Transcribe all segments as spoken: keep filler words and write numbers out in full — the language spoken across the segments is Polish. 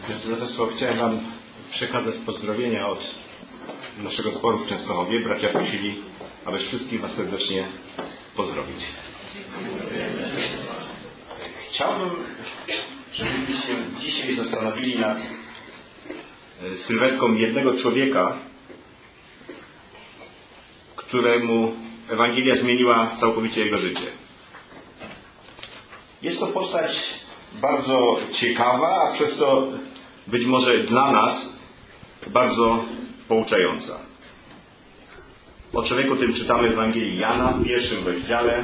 Drodzy Braterstwo, chciałem Wam przekazać pozdrowienia od naszego zboru w Częstochowie. Bracia prosili, aby wszystkich Was serdecznie pozdrowić. Chciałbym, żebyśmy się dzisiaj zastanowili nad sylwetką jednego człowieka, któremu Ewangelia zmieniła całkowicie jego życie. Jest to postać bardzo ciekawa, a przez to być może dla nas bardzo pouczająca. O człowieku tym czytamy w Ewangelii Jana w pierwszym rozdziale,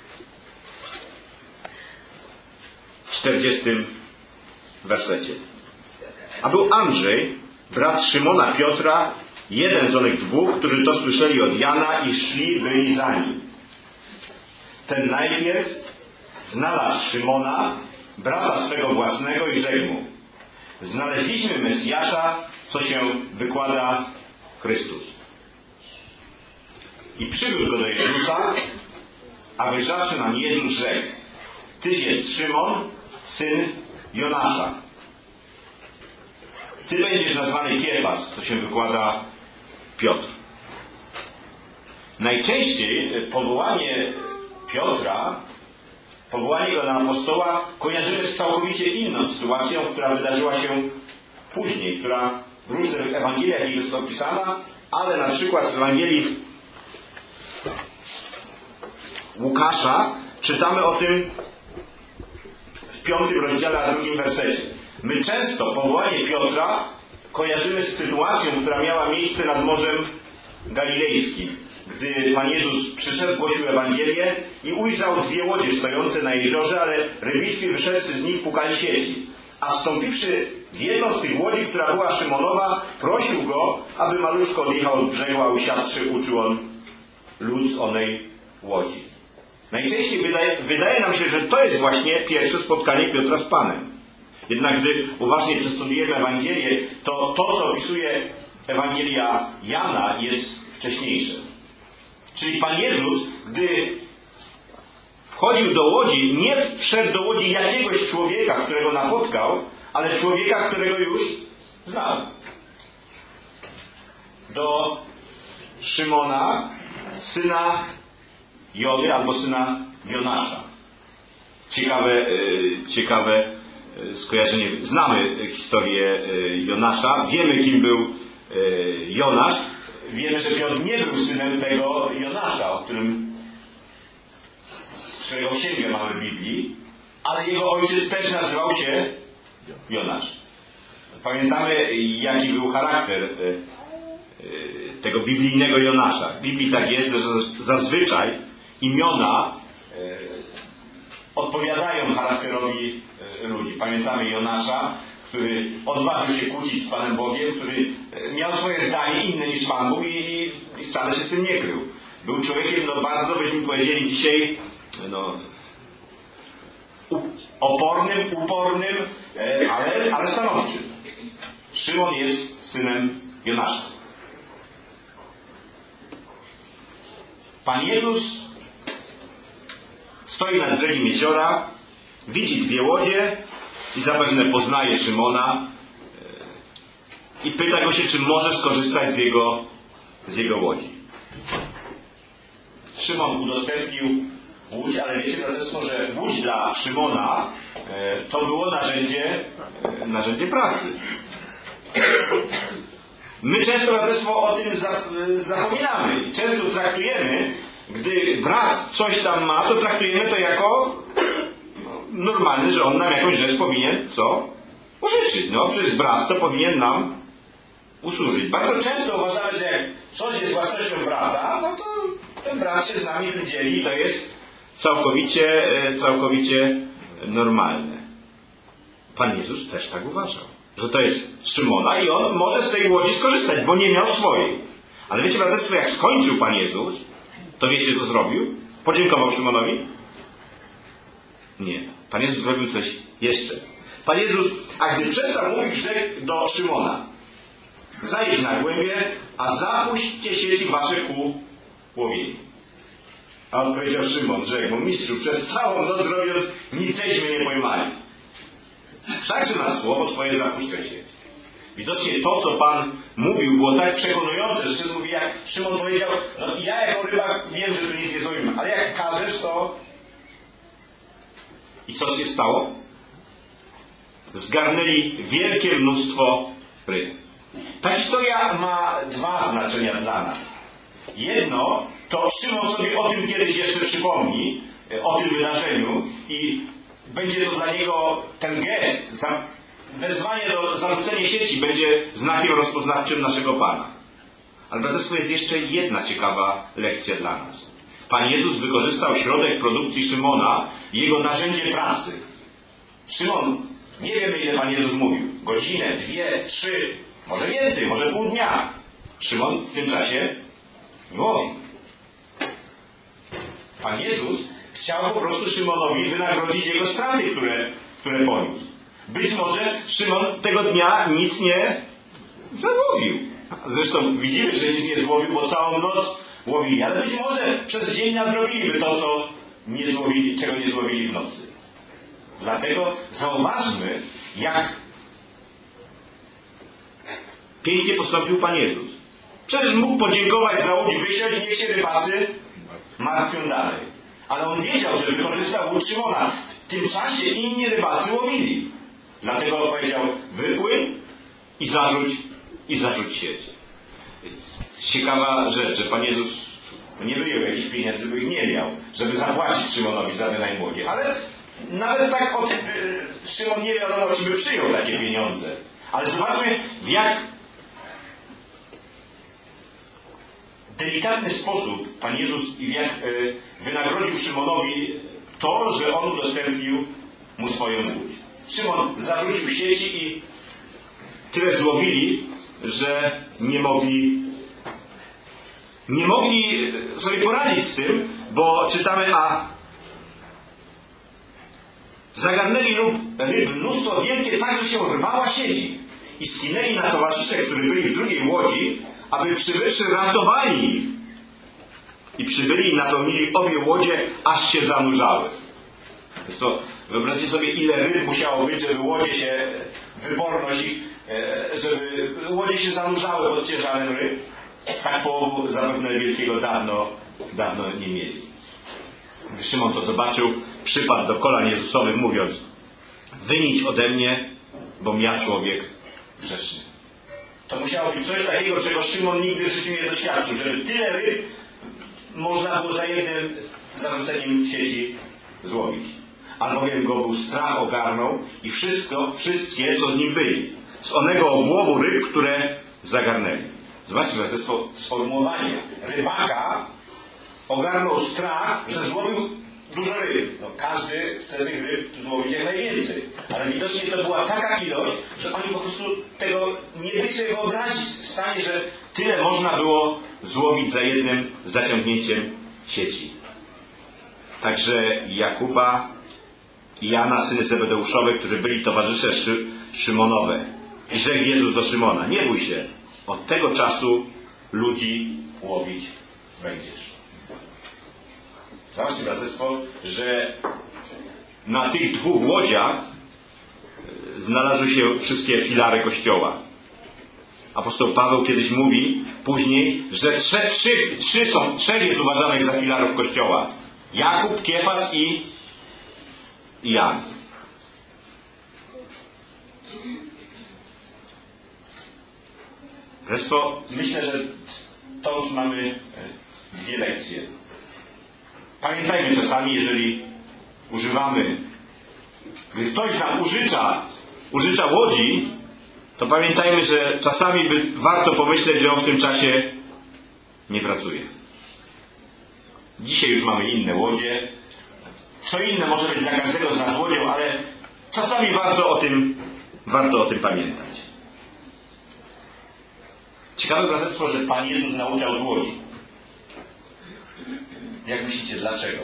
w czterdziestym wersecie. A był Andrzej, brat Szymona Piotra, jeden z onych dwóch, którzy to słyszeli od Jana i szli byli za nim. Ten najpierw znalazł Szymona, brata swego własnego, i rzekł mu: znaleźliśmy Mesjasza, co się wykłada Chrystus. I przywiódł go do Jezusa, a wyjrzawszy na Jezus, rzekł: Tyś jest Szymon, syn Jonasza. Ty będziesz nazwany Kefas, co się wykłada Piotr. Najczęściej powołanie Piotra, powołanie go na apostoła kojarzymy z całkowicie inną sytuacją, która wydarzyła się później, która w różnych Ewangeliach jest opisana, ale na przykład w Ewangelii Łukasza czytamy o tym w piątym rozdziale, a drugim wersecie. My często powołanie Piotra kojarzymy z sytuacją, która miała miejsce nad Morzem Galilejskim, gdy Pan Jezus przyszedł, głosił Ewangelię i ujrzał dwie łodzie stojące na jeziorze, ale rybitwi wyszedłcy z nich pukali sieci. A wstąpiwszy w jedną z tych łodzi, która była Szymonowa, prosił go, aby maluszko odjechał od brzegu, a usiadłszy uczył on lud z onej łodzi. Najczęściej wydaje, wydaje nam się, że to jest właśnie pierwsze spotkanie Piotra z Panem. Jednak gdy uważnie przestudiujemy Ewangelię, to to, co opisuje Ewangelia Jana, jest wcześniejsze. Czyli Pan Jezus, gdy wchodził do łodzi, nie wszedł do łodzi jakiegoś człowieka, którego napotkał, ale człowieka, którego już znał. Do Szymona, syna Jony albo syna Jonasza. Ciekawe, ciekawe skojarzenie. Znamy historię Jonasza, wiemy, kim był Jonasz. Wiemy, że Piotr nie był synem tego Jonasza, o którym którego księgę mamy w Biblii, ale jego ojciec też nazywał się Jonasz. Pamiętamy, jaki był charakter tego biblijnego Jonasza. W Biblii tak jest, że zazwyczaj imiona odpowiadają charakterowi ludzi. Pamiętamy Jonasza, który odważył się kłócić z Panem Bogiem, który miał swoje zdanie inne niż Pan Bóg i, i wcale się z tym nie krył. Był człowiekiem, no bardzo byśmy powiedzieli dzisiaj, no u, opornym, upornym, e, ale, ale stanowczym. Szymon jest synem Jonasza. Pan Jezus stoi nad brzegiem jeziora, widzi dwie łodzie i zapewne poznaje Szymona i pyta go się, czy może skorzystać z jego, z jego łodzi. Szymon udostępnił łódź, ale wiecie, braterstwo, że łódź dla Szymona to było narzędzie, narzędzie pracy. My często, braterstwo, o tym zapominamy i często traktujemy, gdy brat coś tam ma, to traktujemy to jako normalne, że on nam jakąś rzecz powinien, co? Użyczyć. No, przecież brat to powinien nam usłużyć. Bardzo często uważamy, że jak coś jest własnością brata, no to ten brat się z nami tym dzieli i to jest całkowicie, całkowicie normalne. Pan Jezus też tak uważał, że to jest Szymona i on może z tej łodzi skorzystać, bo nie miał swojej. Ale wiecie, braterstwo, jak skończył Pan Jezus, to wiecie, co zrobił? Podziękował Szymonowi? Nie. Pan Jezus zrobił coś jeszcze. Pan Jezus, a gdy przestał mówić, rzekł do Szymona: zajedź na głębie, a zapuśćcie sieci wasze ku łowieniu. A on powiedział Szymon, rzekł mu: mistrzu, przez całą noc robiąc, niceśmy nie pojmali. wszakże na słowo Twoje zapuszczę sieć. Widocznie to, co Pan mówił, było tak przekonujące, że Szymon mówi, jak Szymon powiedział, no ja jako rybak wiem, że tu nic nie zrobimy, ale jak każesz, to... I co się stało? Zgarnęli wielkie mnóstwo ryb. Ta historia ma dwa znaczenia dla nas. Jedno, to Szymon sobie o tym kiedyś jeszcze przypomni, o tym wydarzeniu i będzie to dla niego ten gest, wezwanie do zarzucenia sieci będzie znakiem rozpoznawczym naszego Pana. Ale braterstwo, jest jeszcze jedna ciekawa lekcja dla nas. Pan Jezus wykorzystał środek produkcji Szymona i jego narzędzie pracy. Szymon, nie wiemy ile Pan Jezus mówił, godzinę, dwie, trzy, może więcej, może pół dnia. Szymon w tym czasie nie łowił. Pan Jezus chciał po prostu Szymonowi wynagrodzić jego straty, które, które poniósł. Być może Szymon tego dnia nic nie załowił. Zresztą widzimy, że nic nie złowił, bo całą noc łowili. Ale być może przez dzień nadrobiliby to, co nie złowili, czego nie złowili w nocy. Dlatego zauważmy, jak pięknie postąpił Pan Jezus. Przecież mógł podziękować za łódź, wysiąść, niech się rybacy martwią dalej. Ale on wiedział, że wykorzystał łódź Szymona. W tym czasie inni rybacy łowili. Dlatego powiedział, wypłyń i zarzuć, i zarzuć sieć. Ciekawa rzecz, że Pan Jezus nie wyjął jakichś pieniędzy, bo ich nie miał, żeby zapłacić Szymonowi za wynajem łodzi. Ale nawet tak od, Szymon nie wiadomo, czy by przyjął takie pieniądze. Ale zobaczmy, w jak delikatny sposób Pan Jezus i w jak y, wynagrodził Szymonowi to, że on udostępnił mu swoją łódź. Szymon zarzucił sieci i tyle złowili, że nie mogli nie mogli sobie poradzić z tym, bo czytamy, a zagarnęli ryb mnóstwo wielkie, tak, że się rwała sieci i skinęli na towarzysze, którzy byli w drugiej łodzi, aby przybywszy ratowali ich. I przybyli i napełnili obie łodzie, aż się zanurzały. Więc to wyobraźcie sobie, ile ryb musiało być, żeby łodzie się, wyporność ich, żeby łodzie się zanurzały pod ciężarem ryb. Tak połowu zapewne wielkiego dawno, dawno nie mieli. Gdy Szymon to zobaczył, przypadł do kolan Jezusowych, mówiąc, wyjdź ode mnie, bom ja człowiek grzeszny. To musiało być coś takiego, czego Szymon nigdy w życiu nie doświadczył, żeby tyle ryb można było za jednym zarzuceniem sieci złowić. Albowiem go był strach ogarnął i wszystko, wszystkie, co z nim byli. Z onego obłowu ryb, które zagarnęli. Zobaczcie, to jest sformułowanie. Rybaka ogarnął strach, że złowił dużo ryb. No, każdy chce tych ryb złowić jak najwięcej. Ale widocznie to była taka ilość, że oni po prostu tego nie byli sobie wyobrazić w stanie, że tyle można było złowić za jednym zaciągnięciem sieci. Także Jakuba i Jana, syny Zebedeuszowe, którzy byli towarzysze Szy Szymonowe. I rzekł Jezus do Szymona, nie bój się, od tego czasu ludzi łowić będziesz. Zobaczcie, braterstwo, że na tych dwóch łodziach znalazły się wszystkie filary Kościoła. Apostoł Paweł kiedyś mówi później, że trzy, trzy, trzy są, trzech jest uważanych za filarów Kościoła. Jakub, Kefas i, i Jan. Zresztą myślę, że stąd mamy dwie lekcje. Pamiętajmy czasami, jeżeli używamy, gdy ktoś nam użycza, użycza łodzi, to pamiętajmy, że czasami by, warto pomyśleć, że on w tym czasie nie pracuje. Dzisiaj już mamy inne łodzie. Co inne może być dla każdego z nas łodzią, ale czasami warto o tym, warto o tym pamiętać. Ciekawe, braterstwo, że Pan Jezus nauczał z łodzi. Jak myślicie, dlaczego?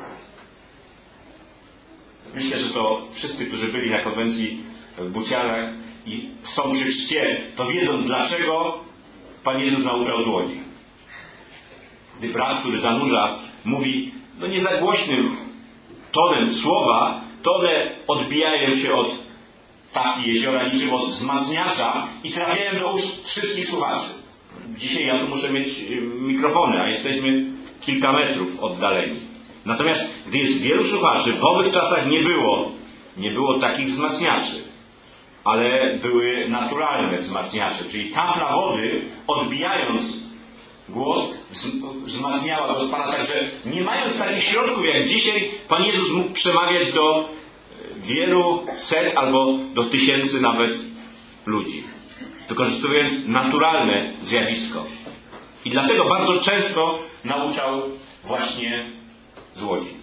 Myślę, że to wszyscy, którzy byli na konwencji w Bucianach i są przy chrzcie, to wiedzą, dlaczego Pan Jezus nauczał z łodzi. Gdy brat, który zanurza, mówi, no nie za głośnym tonem słowa, to one odbijają się od tafli jeziora niczym od wzmacniacza i trafiają do ust wszystkich słuchaczy. Dzisiaj ja tu muszę mieć mikrofony, a jesteśmy kilka metrów oddaleni. Natomiast gdy jest wielu słuchaczy, w owych czasach nie było, nie było takich wzmacniaczy, ale były naturalne wzmacniacze, czyli tafla wody, odbijając głos, wzmacniała głos Pana, także nie mając takich środków jak dzisiaj, Pan Jezus mógł przemawiać do wielu set albo do tysięcy nawet ludzi, wykorzystując naturalne zjawisko. I dlatego bardzo często nauczał właśnie z łodzi.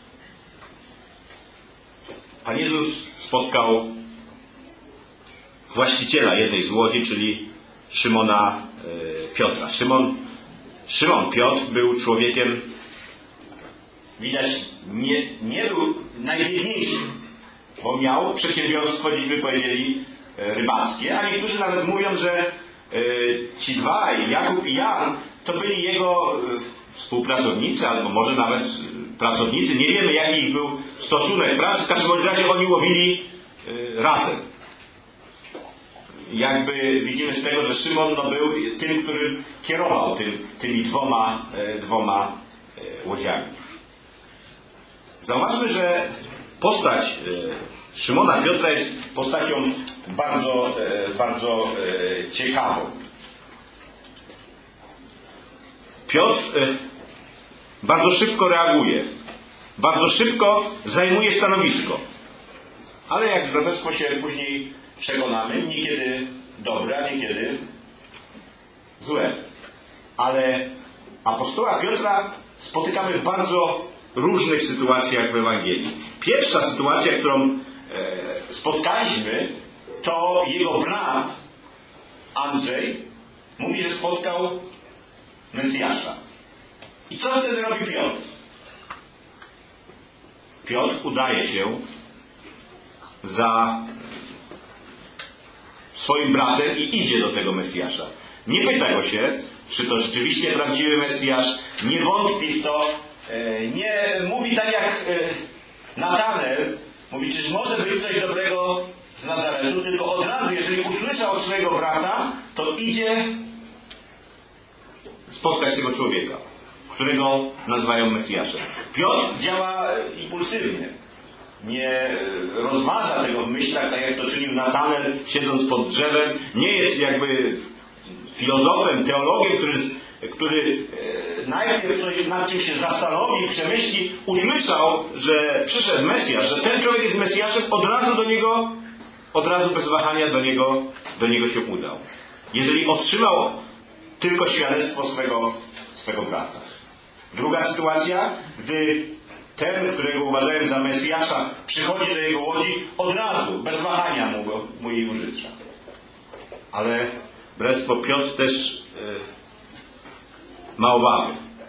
Pan Jezus spotkał właściciela jednej z łodzi, czyli Szymona e, Piotra. Szymon, Szymon Piotr był człowiekiem, widać, nie, nie był najbiedniejszym, bo miał przedsiębiorstwo, dziś by powiedzieli, e, rybackie, a niektórzy nawet mówią, że e, ci dwaj, Jakub i Jan, to byli jego e, współpracownicy, albo może nawet e, pracownicy. Nie wiemy, jaki ich był stosunek pracy. W każdym razie oni łowili e, razem. Jakby widzimy z tego, że Szymon no, był tym, który kierował tym, tymi dwoma, e, dwoma e, łodziami. Zauważmy, że postać e, Szymona Piotra jest postacią bardzo, e, bardzo e, ciekawą. Piotr e, bardzo szybko reaguje, bardzo szybko zajmuje stanowisko. Ale jak braterstwo się później przekonamy, niekiedy dobre, a niekiedy złe. Ale apostoła Piotra spotykamy w bardzo różnych sytuacjach w Ewangelii. Pierwsza sytuacja, którą e, spotkaliśmy, to jego brat Andrzej mówi, że spotkał Mesjasza. I co wtedy robi Piotr? Piotr udaje się za swoim bratem i idzie do tego Mesjasza. Nie pyta go się, czy to rzeczywiście prawdziwy Mesjasz, nie wątpi w to, e, nie mówi tak jak e, Natanel, mówi, czyż może być coś dobrego z Nazaretu, tylko od razu, jeżeli usłyszał od swojego brata, to idzie spotkać tego człowieka, którego nazywają Mesjaszem. Piotr działa impulsywnie. Nie rozważa tego w myślach, tak jak to czynił Natanel, siedząc pod drzewem. Nie jest jakby filozofem, teologiem, który, który najpierw coś, nad czym się zastanowi, przemyśli, usłyszał, że przyszedł Mesjasz, że ten człowiek jest Mesjaszem, od razu do niego, od razu bez wahania do niego, do niego się udał. Jeżeli otrzymał tylko świadectwo swego, swego brata. Druga sytuacja, gdy ten, którego uważałem za Mesjasza, przychodzi do jego łodzi, od razu, bez wahania mu, go, mu jej użycza. Ale bractwo Piotr też yy, ma obawy.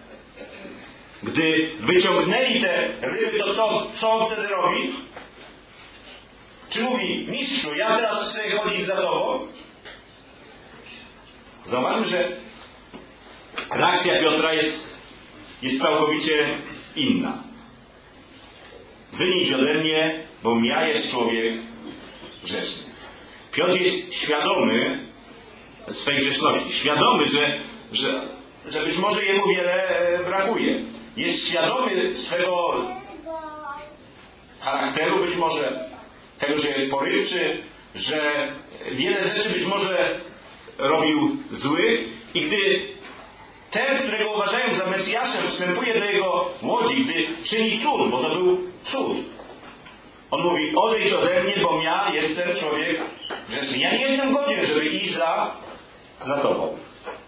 Gdy wyciągnęli te ryby, to co, co on wtedy robi? Czy mówi, mistrzu, ja teraz chcę chodzić za tobą? Zauważmy, że reakcja Piotra jest, jest całkowicie inna. Wyjdź ode mnie, bo ja jest człowiek grzeszny. Piotr jest świadomy swej grzeszności. Świadomy, że, że, że być może jemu wiele brakuje. Jest świadomy swego charakteru, być może tego, że jest porywczy, że wiele rzeczy być może robił złych i gdy ten, którego uważają za Mesjaszem, wstępuje do jego łodzi, gdy czyni cud, bo to był cud. On mówi, odejdź ode mnie, bo ja jestem człowiek grzeszny. Ja nie jestem godzien, żeby iść za, za tobą.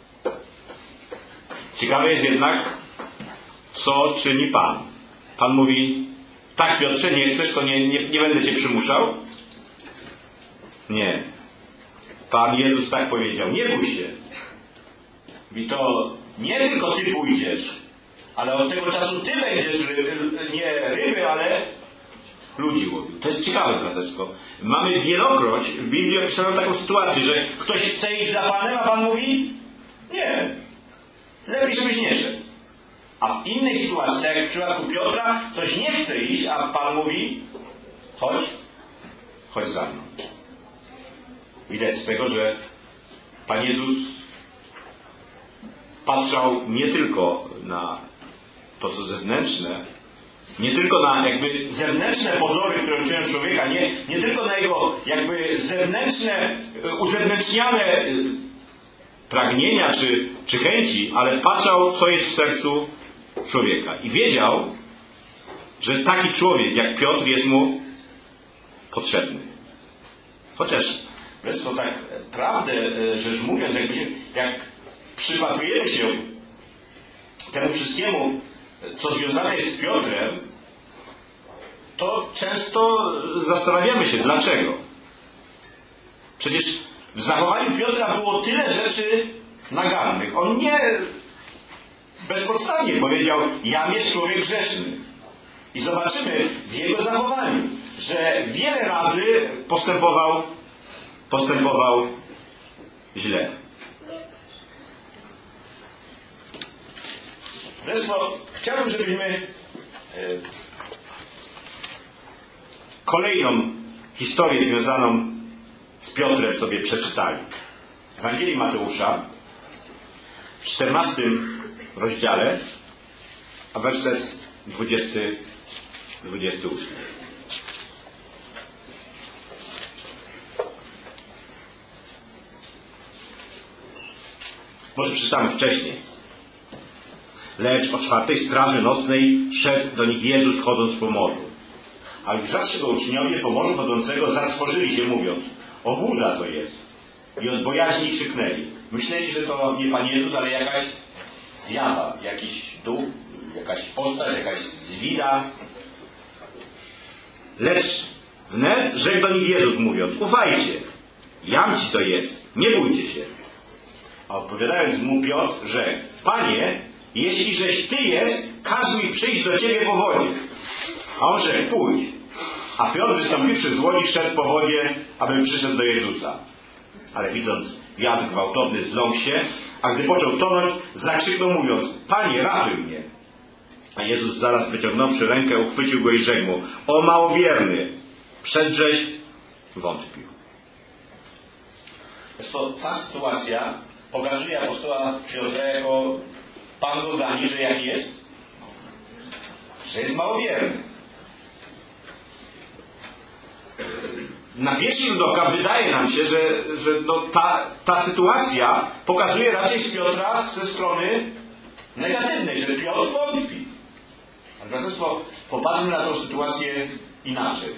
Ciekawe jest jednak, co czyni Pan. Pan mówi, tak Piotrze, nie chcesz, to nie, nie, nie będę cię przymuszał? Nie. Pan Jezus tak powiedział, nie bój się. I to nie tylko ty pójdziesz, ale od tego czasu ty będziesz ryby, nie ryby, ale ludzi łowił. To jest ciekawe, braterstwo. Mamy wielokroć w Biblii opisaną taką sytuację, że ktoś chce iść za Panem, a Pan mówi nie. Lepiej, żebyś nie szedł. A w innej sytuacji, tak jak w przypadku Piotra, ktoś nie chce iść, a Pan mówi chodź, chodź za mną. Widać z tego, że Pan Jezus patrzał nie tylko na to, co zewnętrzne, nie tylko na jakby zewnętrzne pozory, które uczynią człowieka, nie, nie tylko na jego jakby zewnętrzne, uzewnętrzniane pragnienia czy, czy chęci, ale patrzał, co jest w sercu człowieka. I wiedział, że taki człowiek jak Piotr jest mu potrzebny. Chociaż, wiesz to tak prawdę rzecz mówiąc, jakby, jak przypatrujemy się temu wszystkiemu, co związane jest z Piotrem, to często zastanawiamy się, dlaczego. Przecież w zachowaniu Piotra było tyle rzeczy nagannych. On nie bezpodstawnie powiedział, jam jest człowiek grzeszny. I zobaczymy w jego zachowaniu, że wiele razy postępował, postępował źle. Zresztą chciałbym, żebyśmy e, kolejną historię związaną z Piotrem sobie przeczytali. W Ewangelii Mateusza w czternastym rozdziale, a werset dwudziesty, dwudziesty ósmy. Może przeczytamy wcześniej. Lecz o czwartej straży nocnej szedł do nich Jezus, chodząc po morzu. A ujrzawszy go uczniowie po morzu chodzącego, zatrwożyli się, mówiąc, obłuda to jest. I od bojaźni krzyknęli. Myśleli, że to nie Pan Jezus, ale jakaś zjawa, jakiś duch, jakaś postać, jakaś zwida. Lecz wnet rzekł do nich Jezus, mówiąc, ufajcie, jam ci to jest, nie bójcie się. A odpowiadając mu Piotr, rzekł, Panie, jeśli żeś Ty jest, każ mi przyjść do Ciebie po wodzie. A on rzekł, pójdź. A Piotr, wystąpiwszy z łodzi, szedł po wodzie, aby przyszedł do Jezusa. Ale widząc wiatr gwałtowny, zląkł się, a gdy począł tonąć, zakrzyknął, mówiąc, Panie, ratuj mnie. A Jezus zaraz wyciągnąwszy rękę, uchwycił go i rzekł mu, o małowierny, przedżeś wątpił. Zresztą ta sytuacja pokazuje apostoła Piotra jako Pan go gani, że jaki jest? Że jest małowierny. Na pierwszy rzut oka wydaje nam się, że, że no ta, ta sytuacja pokazuje raczej z Piotra ze strony negatywnej, że Piotr wątpi. Ale braterstwo, popatrzmy na tę sytuację inaczej.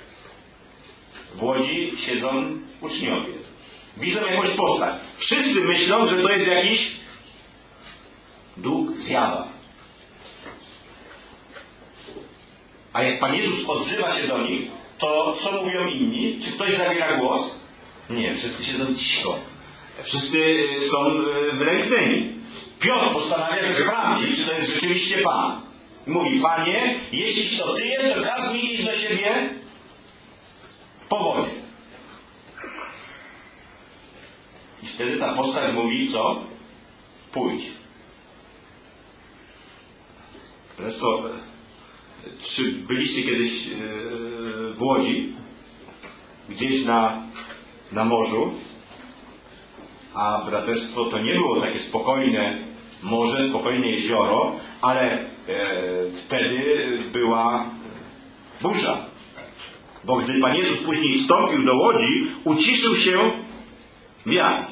W łodzi siedzą uczniowie. Widzą jakąś postać. Wszyscy myślą, że to jest jakiś duch, zjawa. A jak Pan Jezus odzywa się do nich, to co mówią inni? Czy ktoś zabiera głos? Nie, wszyscy siedzą cicho. Wszyscy są wylęknieni. Piotr postanawia, że sprawdzi, czy to jest rzeczywiście Pan. Mówi, Panie, jeśli to Ty jest, to każ mi iść do siebie po wodzie. I wtedy ta postać mówi, co? Pójdź. Zresztą, czy byliście kiedyś w Łodzi, gdzieś na, na morzu, a braterstwo to nie było takie spokojne morze, spokojne jezioro, ale e, wtedy była burza. Bo gdy Pan Jezus później wstąpił do łodzi, uciszył się wiatr.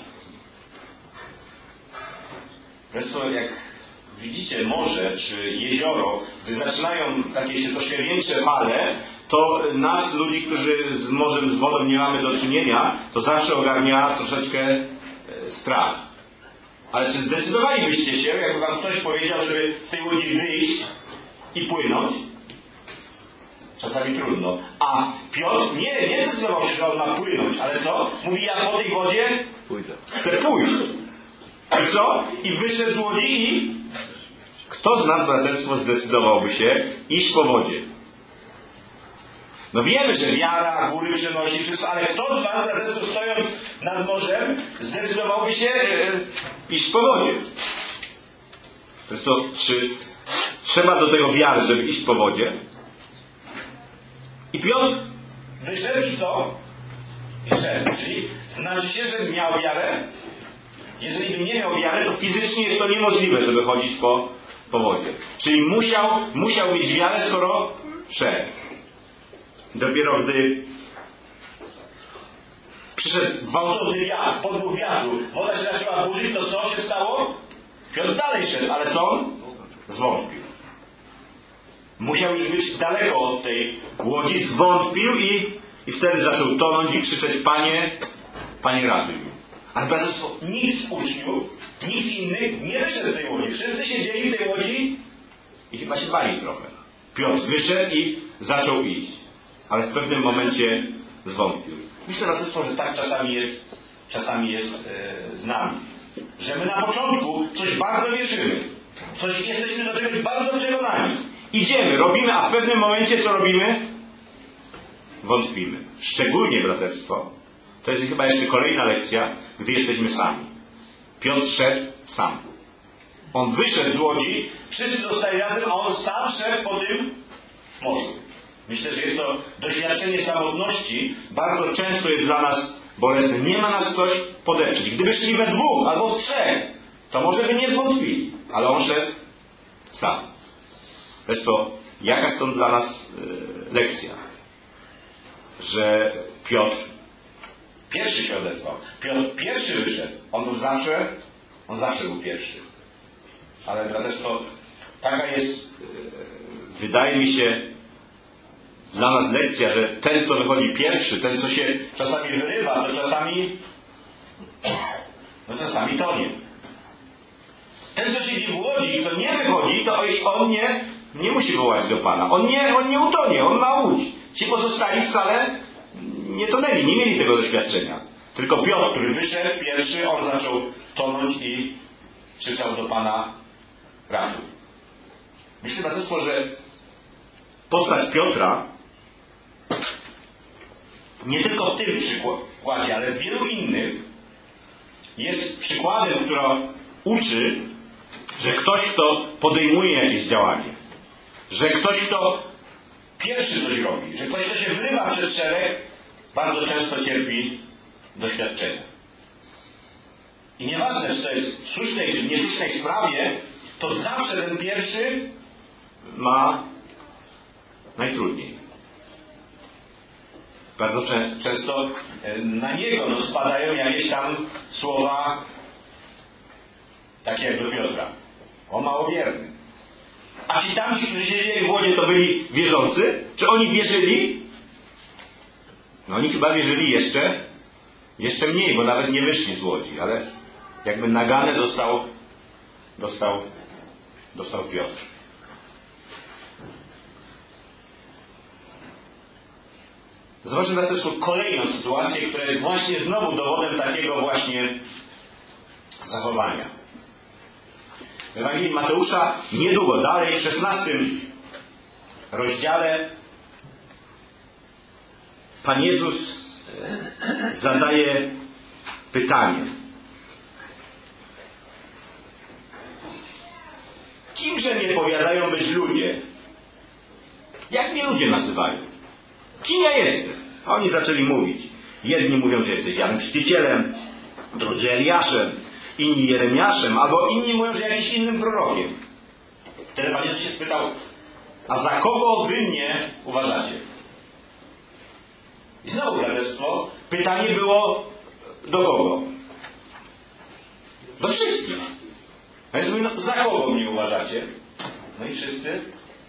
Zresztą jak widzicie morze czy jezioro, gdy zaczynają takie się troszkę większe fale, to nas, ludzi, którzy z morzem, z wodą nie mamy do czynienia, to zawsze ogarnia troszeczkę e, strach. Ale czy zdecydowalibyście się, jakby wam ktoś powiedział, żeby z tej łodzi wyjść i płynąć? Czasami trudno. A Piotr nie, nie zdecydował się, że on ma płynąć, ale co? Mówi, ja po tej wodzie Pójdę. chcę pójść. I co? I wyszedł z łodzi i kto z nas, braterstwo, zdecydowałby się iść po wodzie? No wiemy, że wiara góry przenosi wszystko, ale kto z was, braterstwo, stojąc nad morzem, zdecydowałby się e, iść po wodzie? Zresztą, czy trzeba do tego wiary, żeby iść po wodzie? I Piotr wyszedł i co? i szedł. Czyli znaczy się, że miał wiarę. Jeżeli by nie miał wiary, to fizycznie jest to niemożliwe, żeby chodzić po, po wodzie. Czyli musiał, musiał mieć wiarę, skoro szedł. Dopiero gdy przyszedł gwałtowny wiatr, podmuch wiatru, woda się zaczęła burzyć, to co się stało? Piotr dalej szedł, ale co on? Zwątpił. Musiał już być daleko od tej łodzi, zwątpił i, i wtedy zaczął tonąć i krzyczeć: Panie, Panie ratuj mnie. Ale braterstwo, nikt z uczniów, nikt z innych nie wyszedł z tej łodzi. Wszyscy siedzieli w tej łodzi i chyba się bali trochę. Piotr wyszedł i zaczął iść. Ale w pewnym momencie zwątpił. Myślę, braterstwo, że tak czasami jest, czasami jest e, z nami. Że my na początku coś bardzo wierzymy. Coś, jesteśmy do czegoś bardzo przekonani. Idziemy, robimy, a w pewnym momencie co robimy? Wątpimy. Szczególnie, braterstwo, to jest chyba jeszcze kolejna lekcja, gdy jesteśmy sami. Piotr szedł sam. On wyszedł z łodzi, wszyscy zostali razem, a on sam szedł po tym morzu. Myślę, że jest to doświadczenie samotności. Bardzo często jest dla nas bolesne. Nie ma nas ktoś podeprzeć. Gdyby szli we dwóch albo w trzech, to może by nie zwątpili. Ale on szedł sam. Zresztą, jaka stąd dla nas yy, lekcja? Że Piotr pierwszy się odezwał. Piotr pierwszy wyszedł. On był zawsze, on zawsze był pierwszy. Ale braterstwo, taka jest, yy, wydaje mi się, dla nas lekcja, że ten, co wychodzi pierwszy, ten, co się czasami wyrywa, to czasami no czasami tonie. Ten, co siedzi w łodzi i kto nie wychodzi, to on nie, nie musi wołać do Pana. On nie, on nie utonie, on ma łódź. Ci pozostali wcale nie tonęli, nie mieli tego doświadczenia. Tylko Piotr, który wyszedł pierwszy, on zaczął tonąć i krzyczał do Pana: ratuj. Myślę, braterstwo, że postać Piotra nie tylko w tym przykładzie, ale w wielu innych jest przykładem, który uczy, że ktoś, kto podejmuje jakieś działanie, że ktoś, kto pierwszy coś robi, że ktoś, kto się wyrywa przed szereg, bardzo często cierpi doświadczenia. I nieważne, czy to jest w słusznej czy w niesłusznej sprawie, to zawsze ten pierwszy ma najtrudniej. Bardzo cze- często na niego no, spadają jakieś tam słowa takie jak do Piotra. O małowierny. A ci tamci, którzy siedzieli w łodzie, to byli wierzący? Czy oni wierzyli? No oni chyba wierzyli jeszcze jeszcze mniej, bo nawet nie wyszli z łodzi, ale jakby naganę dostał dostał dostał Piotr. Zobaczmy na też kolejną sytuację, która jest właśnie znowu dowodem takiego właśnie zachowania. W Ewangelii Mateusza niedługo dalej, w szesnastym rozdziale, Pan Jezus zadaje pytanie. Kimże mnie powiadają być ludzie? Jak mnie ludzie nazywają? Kim ja jestem? A oni zaczęli mówić. Jedni mówią, że jesteś Janem Chrzcicielem, drudzy Eliaszem, inni Jeremiaszem, albo inni mówią, że jakimś innym prorokiem. Wtedy Pan Jezus się spytał: a za kogo wy mnie uważacie? I znowu, braterstwo, pytanie było do kogo? Do wszystkich. A więc mówię, no, za kogo mnie uważacie? No i wszyscy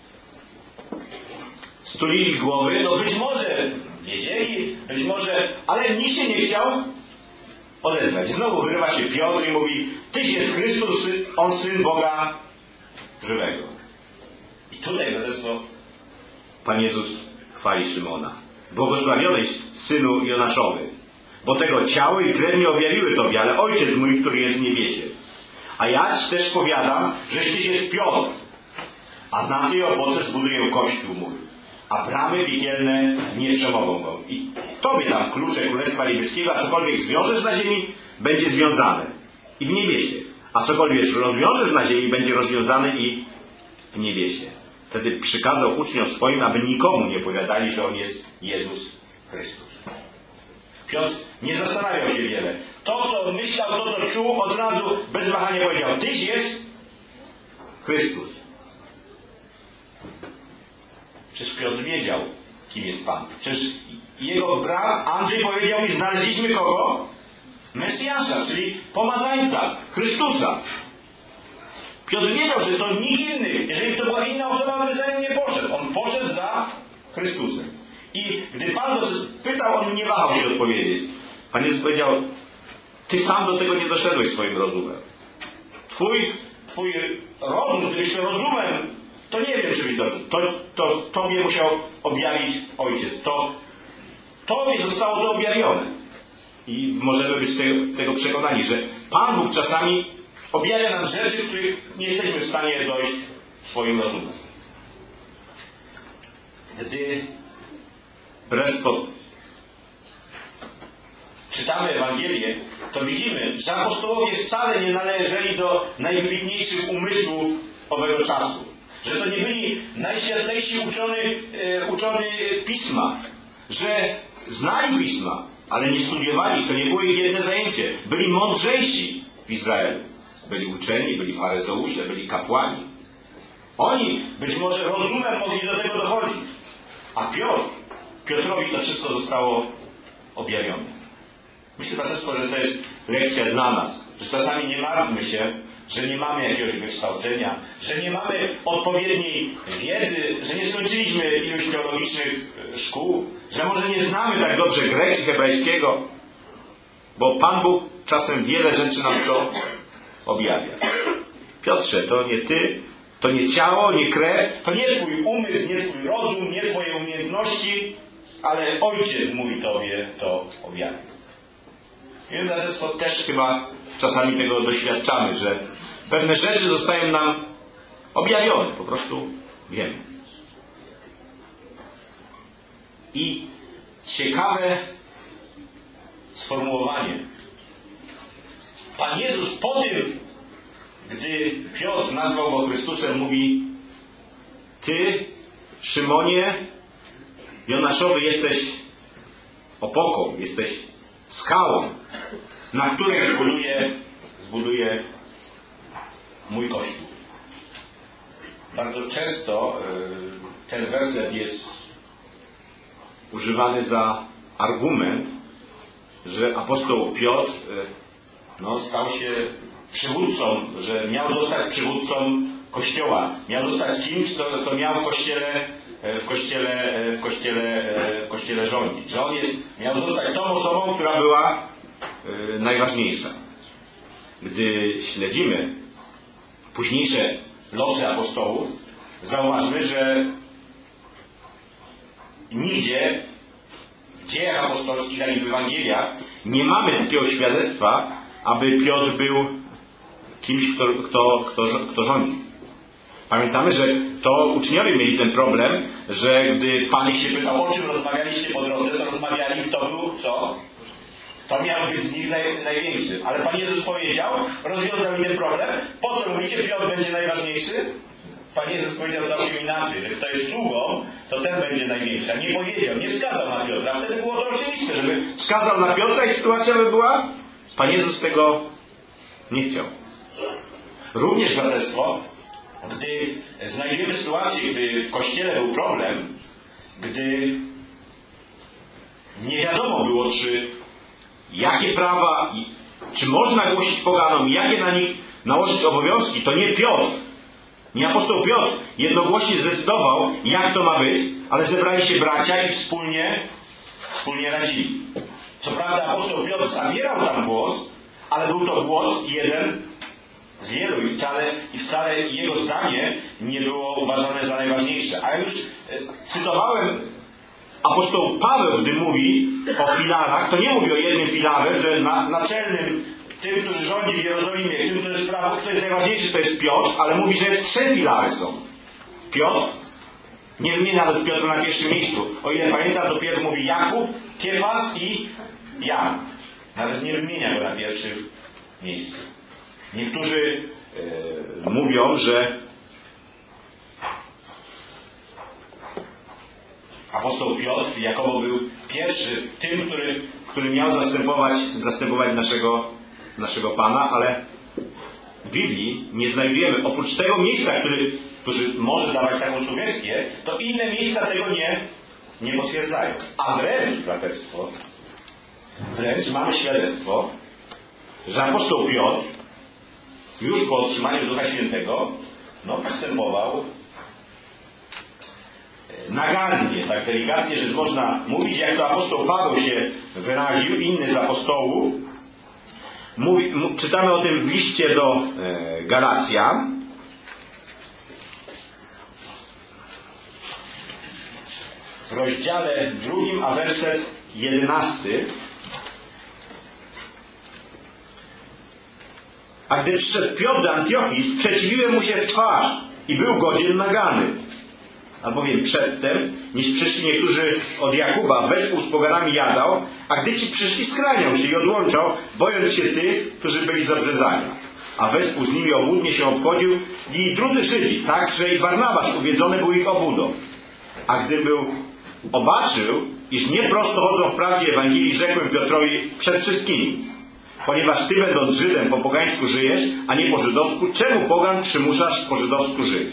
stulili głowy, no być może wiedzieli, być może, ale nikt się nie chciał odezwać. Znowu wyrywa się Piotr i mówi: Tyś jest Chrystus, On Syn Boga żywego. I tutaj, braterstwo, Pan Jezus chwali Szymona. Błogosławioneś, synu Jonaszowy, bo tego ciało i krew nie objawiły Tobie, ale Ojciec mój, który jest w niebiesie. A ja Ci też powiadam, żeś Tyś jest Piotr, a na tej opoce zbuduję Kościół mój, a bramy piekielne nie przemogą go. I Tobie dam klucze Królestwa Niebieskiego, a cokolwiek zwiążesz na ziemi, będzie związane i w niebiesie. A cokolwiek rozwiążesz na ziemi, będzie rozwiązane i w niebiesie. Wtedy przykazał uczniom swoim, aby nikomu nie powiadali, że On jest Jezus Chrystus. Piotr nie zastanawiał się wiele. To, co myślał, to, co czuł, od razu bez wahania powiedział: Tyś jest Chrystus. Przecież Piotr wiedział, kim jest Pan. Przecież jego brat Andrzej powiedział mi: znaleźliśmy kogo? Mesjasza, czyli pomazańca, Chrystusa. Piotr wiedział, że to nikt inny. Jeżeli to była inna osoba, on by za nim nie poszedł. On poszedł za Chrystusem. I gdy Pan go pytał, on nie wahał się odpowiedzieć. Pan Jezus powiedział: Ty sam do tego nie doszedłeś swoim rozumem. Twój, twój rozum, gdybyś to rozumem, to nie wiem, czy byś doszedł. To, to Tobie musiał objawić Ojciec. To Tobie zostało to objawione. I możemy być tego, tego przekonani, że Pan Bóg czasami objawia nam rzeczy, których nie jesteśmy w stanie dojść swoim rozumem. Gdy Brestford czytamy Ewangelię, to widzimy, że apostołowie wcale nie należeli do najwybitniejszych umysłów owego czasu. Że to nie byli najświetlejsi uczony, e, uczony Pisma. Że znali Pisma, ale nie studiowali. To nie było ich jedno zajęcie. Byli mądrzejsi w Izraelu. Byli uczeni, byli faryzeusze, byli kapłani. Oni być może rozumem mogli do tego dochodzić. A Piotr, Piotrowi to wszystko zostało objawione. Myślę, braterstwo, że to jest lekcja dla nas. Że czasami nie martwmy się, że nie mamy jakiegoś wykształcenia, że nie mamy odpowiedniej wiedzy, że nie skończyliśmy iluś teologicznych szkół, że może nie znamy tak dobrze greki, hebrajskiego, bo Pan Bóg czasem wiele rzeczy nam to objawia. Piotrze, to nie ty, to nie ciało, nie krew, to nie twój umysł, nie twój rozum, nie twoje umiejętności, ale Ojciec mój tobie to objawił. I braterstwo, też chyba czasami tego doświadczamy, że pewne rzeczy zostają nam objawione, po prostu wiemy. I ciekawe sformułowanie. Pan Jezus po tym, gdy Piotr nazwał go Chrystusem, mówi: Ty, Szymonie Jonaszowy, jesteś opoką, jesteś skałą, na której zbuduję, zbuduję mój Kościół. Bardzo często y, ten werset jest używany za argument, że apostoł Piotr y, no, stał się przywódcą, że miał zostać przywódcą Kościoła. Miał zostać kimś, kto, kto miał w Kościele w kościele, w kościele, w kościele rządzić. Że on jest, miał zostać tą osobą, która była y, najważniejsza. Gdy śledzimy późniejsze losy apostołów, zauważmy, że nigdzie w dziejach apostolskich ani w Ewangeliach nie mamy takiego świadectwa, aby Piotr był kimś, kto, kto, kto, kto rządzi. Pamiętamy, że to uczniowie mieli ten problem, że gdy Pan ich się pytał, o czym rozmawialiście po drodze, to rozmawiali, kto był, co? Kto miał być z nich naj, największy. Ale Pan Jezus powiedział, rozwiązał mi ten problem. Po co mówicie, Piotr będzie najważniejszy? Pan Jezus powiedział całkiem inaczej, że kto jest sługą, to ten będzie największy. A nie powiedział, nie wskazał na Piotra. Wtedy było to oczywiste, żeby wskazał na Piotra i sytuacja by była. Pan Jezus tego nie chciał. Również, braterstwo, gdy znajdujemy sytuację, gdy w Kościele był problem, gdy nie wiadomo było, czy jakie prawa, czy można głosić poganom, jakie na nich nałożyć obowiązki, to nie Piotr, nie apostoł Piotr jednogłośnie zdecydował, jak to ma być, ale zebrali się bracia i wspólnie, wspólnie radzili. Co prawda apostoł Piotr zabierał tam głos, ale był to głos jeden z wielu i wcale, i wcale jego zdanie nie było uważane za najważniejsze. A już e, cytowałem apostoł Paweł, gdy mówi o filarach, to nie mówi o jednym filarze, że na, naczelnym, tym, który rządzi w Jerozolimie, tym, kto jest, prawo, kto jest najważniejszy, to jest Piotr, ale mówi, że trzy filary są. Piotr, nie wymienia nawet Piotra na pierwszym miejscu. O ile pamiętam, to Piotr mówi Jakub, Kefas i Jan. Nawet nie wymienia go na pierwszym miejscu. Niektórzy e, mówią, że Apostoł Piotr jakobo był pierwszy, tym, który, który miał zastępować, zastępować naszego, naszego Pana, ale w Biblii nie znajdujemy, oprócz tego miejsca, który, który może dawać taką sugestię, to inne miejsca tego nie, nie potwierdzają. A wręcz, braterstwo, wręcz mamy świadectwo, że apostoł Piotr już po otrzymaniu Ducha Świętego no, następował nagannie, tak delikatnie, że można mówić, jak to apostoł Paweł się wyraził, inny z apostołów. Mówi, m, czytamy o tym w liście do e, Galacjan. W rozdziale drugim, a werset jedenasty. A gdy przyszedł Piotr do Antiochii, sprzeciwiłem mu się w twarz i był godzien nagany. Albowiem przedtem, niż przyszli niektórzy od Jakuba, wespół z poganami jadał, a gdy ci przyszli, skraniał się i odłączał, bojąc się tych, którzy byli z obrzezania. A wespół z nimi obłudnie się obchodził i drudzy Żydzi, także i Barnabasz uwiedzony był ich obłudą. A gdy był obaczył, iż nie prosto chodzą w prawdzie Ewangelii, rzekłem Piotrowi przed wszystkimi: ponieważ ty, będąc Żydem, po pogańsku żyjesz, a nie po żydowsku, czemu pogan przymuszasz po żydowsku żyć?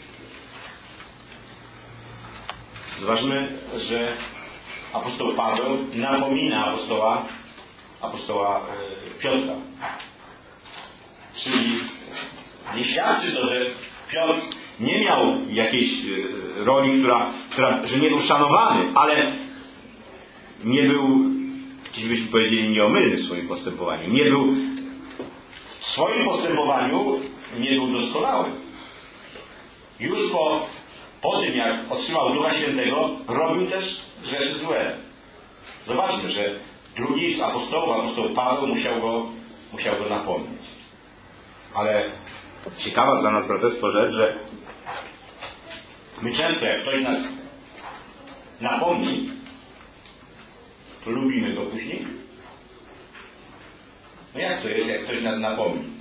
Zważmy, że apostoł Paweł napomina apostoła, apostoła e, Piotra. Czyli nie świadczy to, że Piotr nie miał jakiejś e, roli, która, która, że nie był szanowany, ale nie był, dziś byśmy powiedzieli, nieomylny w swoim postępowaniu. Nie był w swoim postępowaniu nie był doskonały. Już po Po tym, jak otrzymał Ducha Świętego, robił też rzeczy złe. Zobaczmy, że drugi z apostołów, apostoł Paweł, musiał go, musiał go napomnieć. Ale ciekawa dla nas, braterstwo, rzecz, że my często, jak ktoś nas napomni, to lubimy go później. No jak to jest, jak ktoś nas napomni?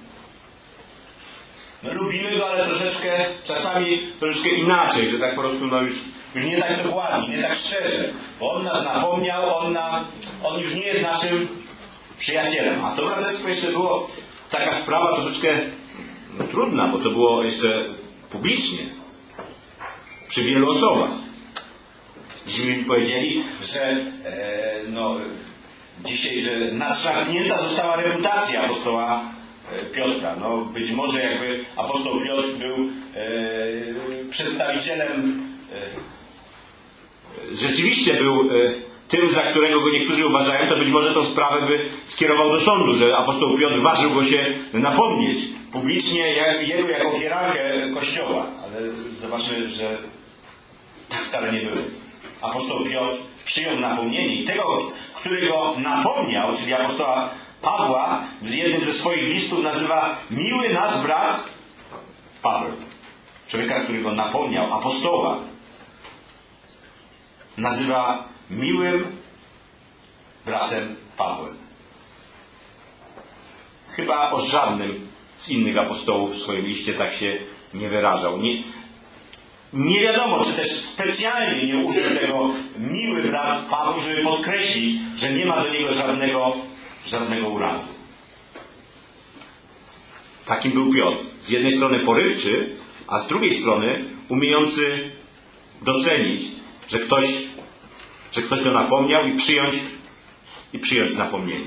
No lubimy go, ale troszeczkę, czasami troszeczkę inaczej, że tak po prostu, no już, już nie tak dokładnie, nie tak szczerze. Bo on nas napomniał, on, na, on już nie jest naszym przyjacielem. A to braterstwo jeszcze było taka sprawa troszeczkę no, trudna, bo to było jeszcze publicznie. Przy wielu osobach. Dziś mi powiedzieli, że e, no, dzisiaj, że nadszarpnięta została reputacja apostoła Piotra. No, być może jakby apostoł Piotr był e, przedstawicielem e, rzeczywiście był e, tym, za którego go niektórzy uważają, to być może tą sprawę by skierował do sądu, że apostoł Piotr ważył go się napomnieć publicznie jak, jego jako hierarchę Kościoła. Ale zobaczmy, że tak wcale nie było. Apostoł Piotr przyjął napomnienie i tego, który go napomniał, czyli apostoła Pawła, w jednym ze swoich listów nazywa miły nas brat Paweł. Człowieka, który go napomniał, apostoła, nazywa miłym bratem Pawłem. Chyba o żadnym z innych apostołów w swoim liście tak się nie wyrażał. Nie, nie wiadomo, czy też specjalnie nie użył tego miły brat Paweł, żeby podkreślić, że nie ma do niego żadnego żadnego urazu. Takim był Piotr. Z jednej strony porywczy, a z drugiej strony umiejący docenić, że ktoś, że ktoś go napomniał i przyjąć, i przyjąć napomnienie.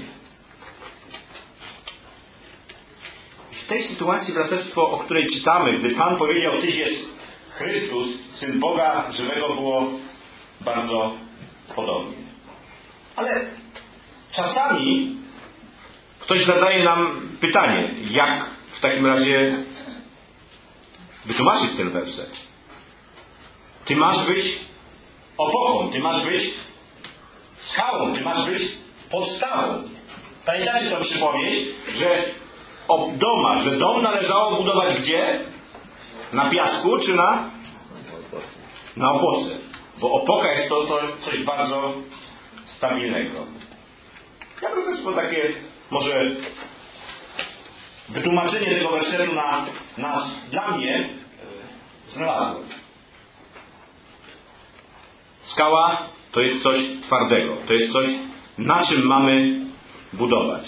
W tej sytuacji, braterstwo, o której czytamy, gdy Pan powiedział: Tyś jest Chrystus, Syn Boga żywego, było bardzo podobnie. Ale czasami ktoś zadaje nam pytanie, jak w takim razie wytłumaczyć ten werset. Ty masz być opoką, ty masz być skałą, ty masz być podstawą. Pamiętacie tę przypowieść, że o domach, że dom należało budować gdzie? Na piasku czy na? Na opoce. Bo opoka jest to, to coś bardzo stabilnego. Ja to takie może wytłumaczenie tego wersetu na nas, dla mnie, znalazłem. Skała to jest coś twardego. To jest coś, na czym mamy budować.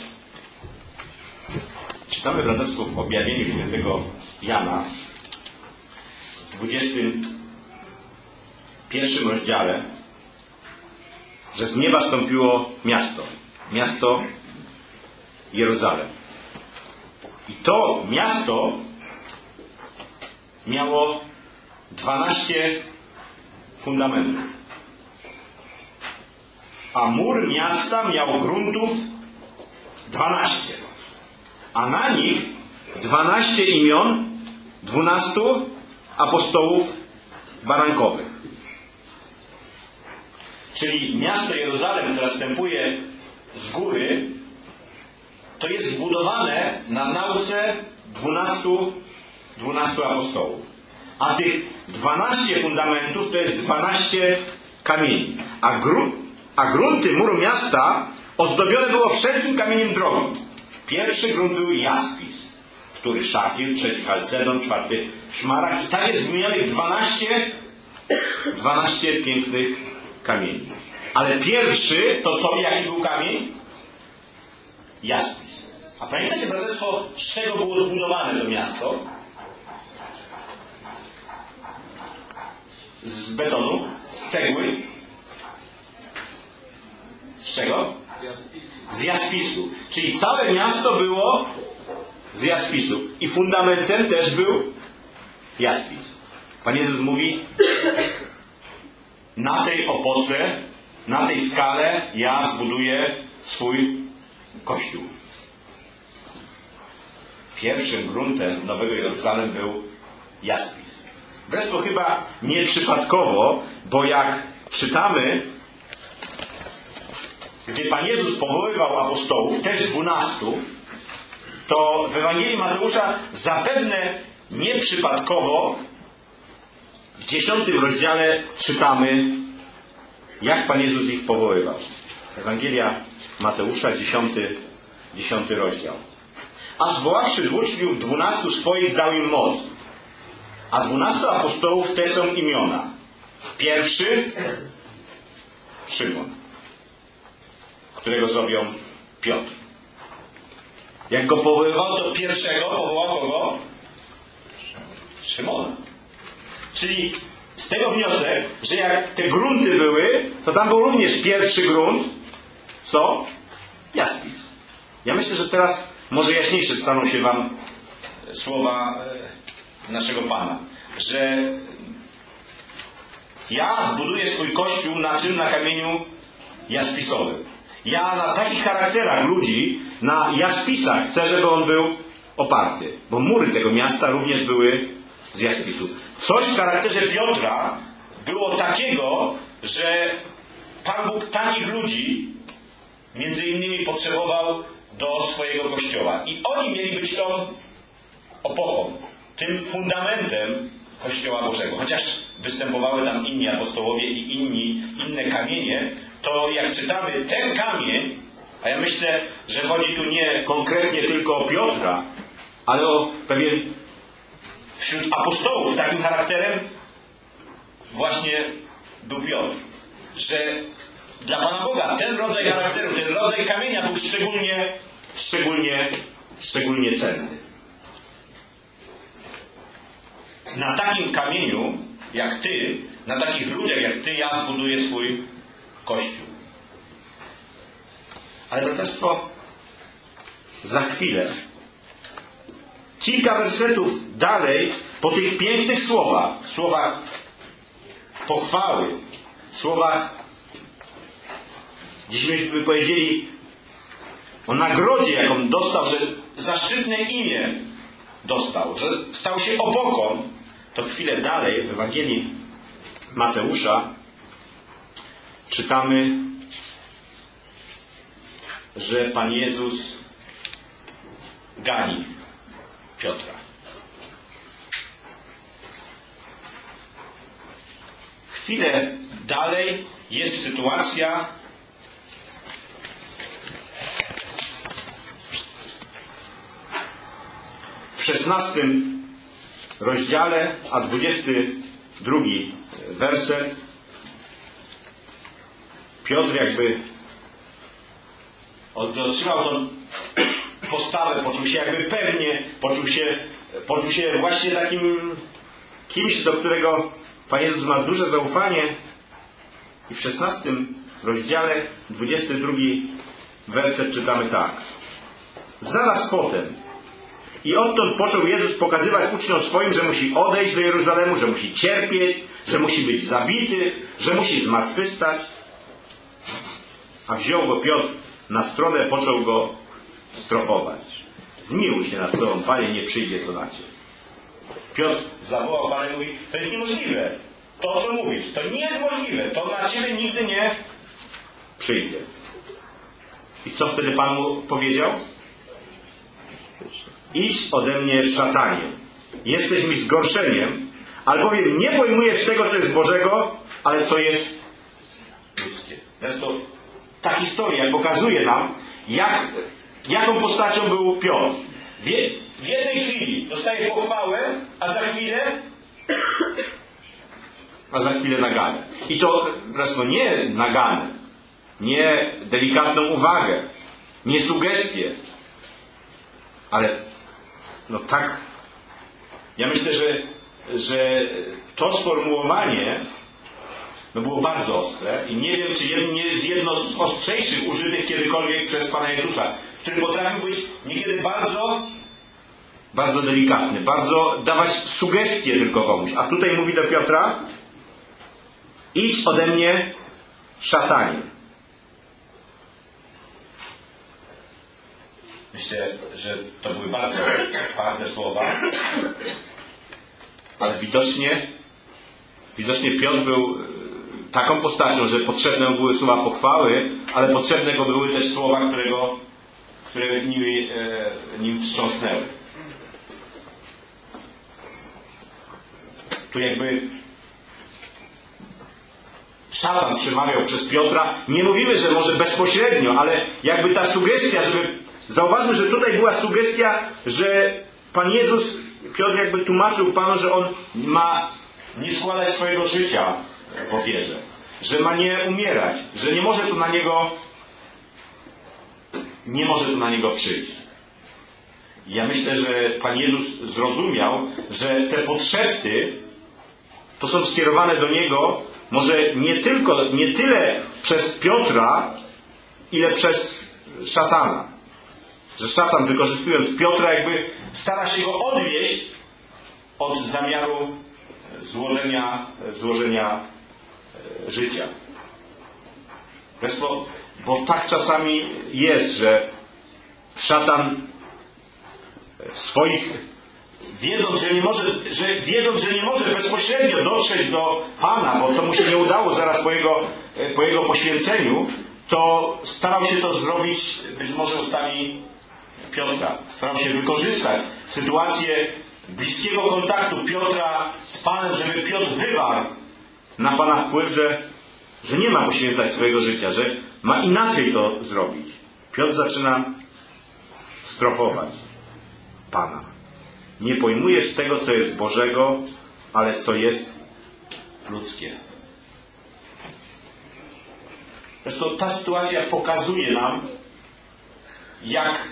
Czytamy braterstwo w objawieniu świętego Jana w dwudziestym pierwszym rozdziale, że z nieba stąpiło miasto. Miasto Jeruzalem. I to miasto miało dwanaście fundamentów. A mur miasta miał gruntów dwanaście. A na nich dwanaście imion dwunastu apostołów barankowych. Czyli miasto Jeruzalem, które wstępuje z góry, to jest zbudowane na nauce dwunastu, dwunastu apostołów. A tych dwanaście fundamentów to jest dwanaście kamieni. A, gru, a grunty muru miasta ozdobione było wszelkim kamieniem drogi. Pierwszy grunt był jaspis, wtóry szafir, trzeci chalcedon, czwarty szmaragd. I tak jest wymienionych dwanaście, dwanaście pięknych kamieni. Ale pierwszy, to co, jaki był kamień? Jaspis. A pamiętacie, braterstwo, z czego było zbudowane to miasto? Z betonu? Z cegły? Z czego? Z jaspisu. Czyli całe miasto było z jaspisu. I fundamentem też był jaspis. Pan Jezus mówi: na tej opoce, na tej skale ja zbuduję swój Kościół. Pierwszym gruntem Nowego Jeruzalem był jaspis. Wreszcie chyba nieprzypadkowo, bo jak czytamy, gdy Pan Jezus powoływał apostołów, też dwunastu, to w Ewangelii Mateusza zapewne nieprzypadkowo w dziesiątym rozdziale czytamy, jak Pan Jezus ich powoływał. Ewangelia Mateusza, dziesiąty, dziesiąty rozdział. A zwoławszy dwuczniów, dwunastu swoich dał im moc. A dwunastu apostołów te są imiona. Pierwszy Szymon, którego zowią Piotr. Jak go powoływał, to pierwszego powołał kogo? Szymona. Czyli z tego wniosek, że jak te grunty były, to tam był również pierwszy grunt. Co? Jaspis. Ja myślę, że teraz może jaśniejsze staną się wam słowa naszego Pana, że ja zbuduję swój Kościół na czym? Na kamieniu jaspisowym. Ja na takich charakterach ludzi, na jaspisach chcę, żeby on był oparty. Bo mury tego miasta również były z jaspisu. Coś w charakterze Piotra było takiego, że Pan Bóg takich ludzi między innymi potrzebował do swojego Kościoła. I oni mieli być tą opoką, tym fundamentem Kościoła Bożego. Chociaż występowały tam inni apostołowie i inni, inne kamienie, to jak czytamy ten kamień, a ja myślę, że chodzi tu nie konkretnie tylko o Piotra, ale o pewien wśród apostołów takim charakterem właśnie był Piotr. Że dla Pana Boga ten rodzaj charakteru, ten rodzaj kamienia był szczególnie, szczególnie, szczególnie cenny. Na takim kamieniu, jak ty, na takich ludziach jak ty, ja zbuduję swój Kościół. Ale braterstwo, za chwilę, kilka wersetów dalej, po tych pięknych słowach, słowach pochwały, słowach, dziś byśmy powiedzieli o nagrodzie, jaką dostał, że zaszczytne imię dostał, że stał się opoką, to chwilę dalej w Ewangelii Mateusza czytamy, że Pan Jezus gani Piotra. Chwilę dalej jest sytuacja, w szesnastym rozdziale, a dwudziesty drugi werset. Piotr jakby otrzymał tą postawę, poczuł się jakby pewnie, poczuł się, poczuł się właśnie takim kimś, do którego Pan Jezus ma duże zaufanie. I w szesnastym rozdziale, dwudziesty drugi werset czytamy tak. Zaraz potem i odtąd począł Jezus pokazywać uczniom swoim, że musi odejść do Jeruzalemu, że musi cierpieć, że musi być zabity, że musi zmartwychwstać. A wziął go Piotr na stronę, począł go strofować. Zmiłuj się nad sobą, Panie, nie przyjdzie to na Ciebie. Piotr zawołał Pana i mówi, to jest niemożliwe. To, co mówisz, to nie jest możliwe. To na Ciebie nigdy nie przyjdzie. I co wtedy Pan mu powiedział? Idź ode mnie, szatanie. Jesteś mi zgorszeniem, albowiem nie pojmujesz tego, co jest Bożego, ale co jest ludzkie. Zresztą ta historia pokazuje nam, jak, jaką postacią był Piotr. W, w jednej chwili dostaje pochwałę, a za chwilę a za chwilę naganę. I to zresztą nie naganę, nie delikatną uwagę, nie sugestię, ale no tak. Ja myślę, że, że to sformułowanie no było bardzo ostre i nie wiem, czy nie jest jedno z ostrzejszych użytych kiedykolwiek przez Pana Jezusa, który potrafił być niekiedy bardzo bardzo delikatny, bardzo dawać sugestie tylko komuś. A tutaj mówi do Piotra: idź ode mnie, szatanie. Myślę, że to były bardzo twarde słowa, ale widocznie widocznie Piotr był taką postacią, że potrzebne były słowa pochwały, ale potrzebne go były też słowa, którego, które nim, e, nim wstrząsnęły. Tu jakby szatan przemawiał przez Piotra. Nie mówimy, że może bezpośrednio, ale jakby ta sugestia, żeby... Zauważmy, że tutaj była sugestia, że Pan Jezus, Piotr jakby tłumaczył Panu, że On ma nie składać swojego życia w ofierze. Że ma nie umierać. Że nie może tu na Niego nie może tu na Niego przyjść. Ja myślę, że Pan Jezus zrozumiał, że te podszepty to są skierowane do Niego może nie tylko, nie tyle przez Piotra, ile przez szatana. Że szatan, wykorzystując Piotra, jakby stara się go odwieść od zamiaru złożenia, złożenia życia. Bo, bo tak czasami jest, że szatan swoich, wiedząc, że nie może, że wiedząc, że nie może bezpośrednio dotrzeć do Pana, bo to mu się nie udało zaraz po jego, po jego poświęceniu, to starał się to zrobić być może ustami Piotra. Starał się wykorzystać sytuację bliskiego kontaktu Piotra z Panem, żeby Piotr wywarł na Pana wpływ, że, że nie ma poświęcać swojego życia, że ma inaczej to zrobić. Piotr zaczyna strofować Pana. Nie pojmujesz tego, co jest Bożego, ale co jest ludzkie. Zresztą ta sytuacja pokazuje nam, jak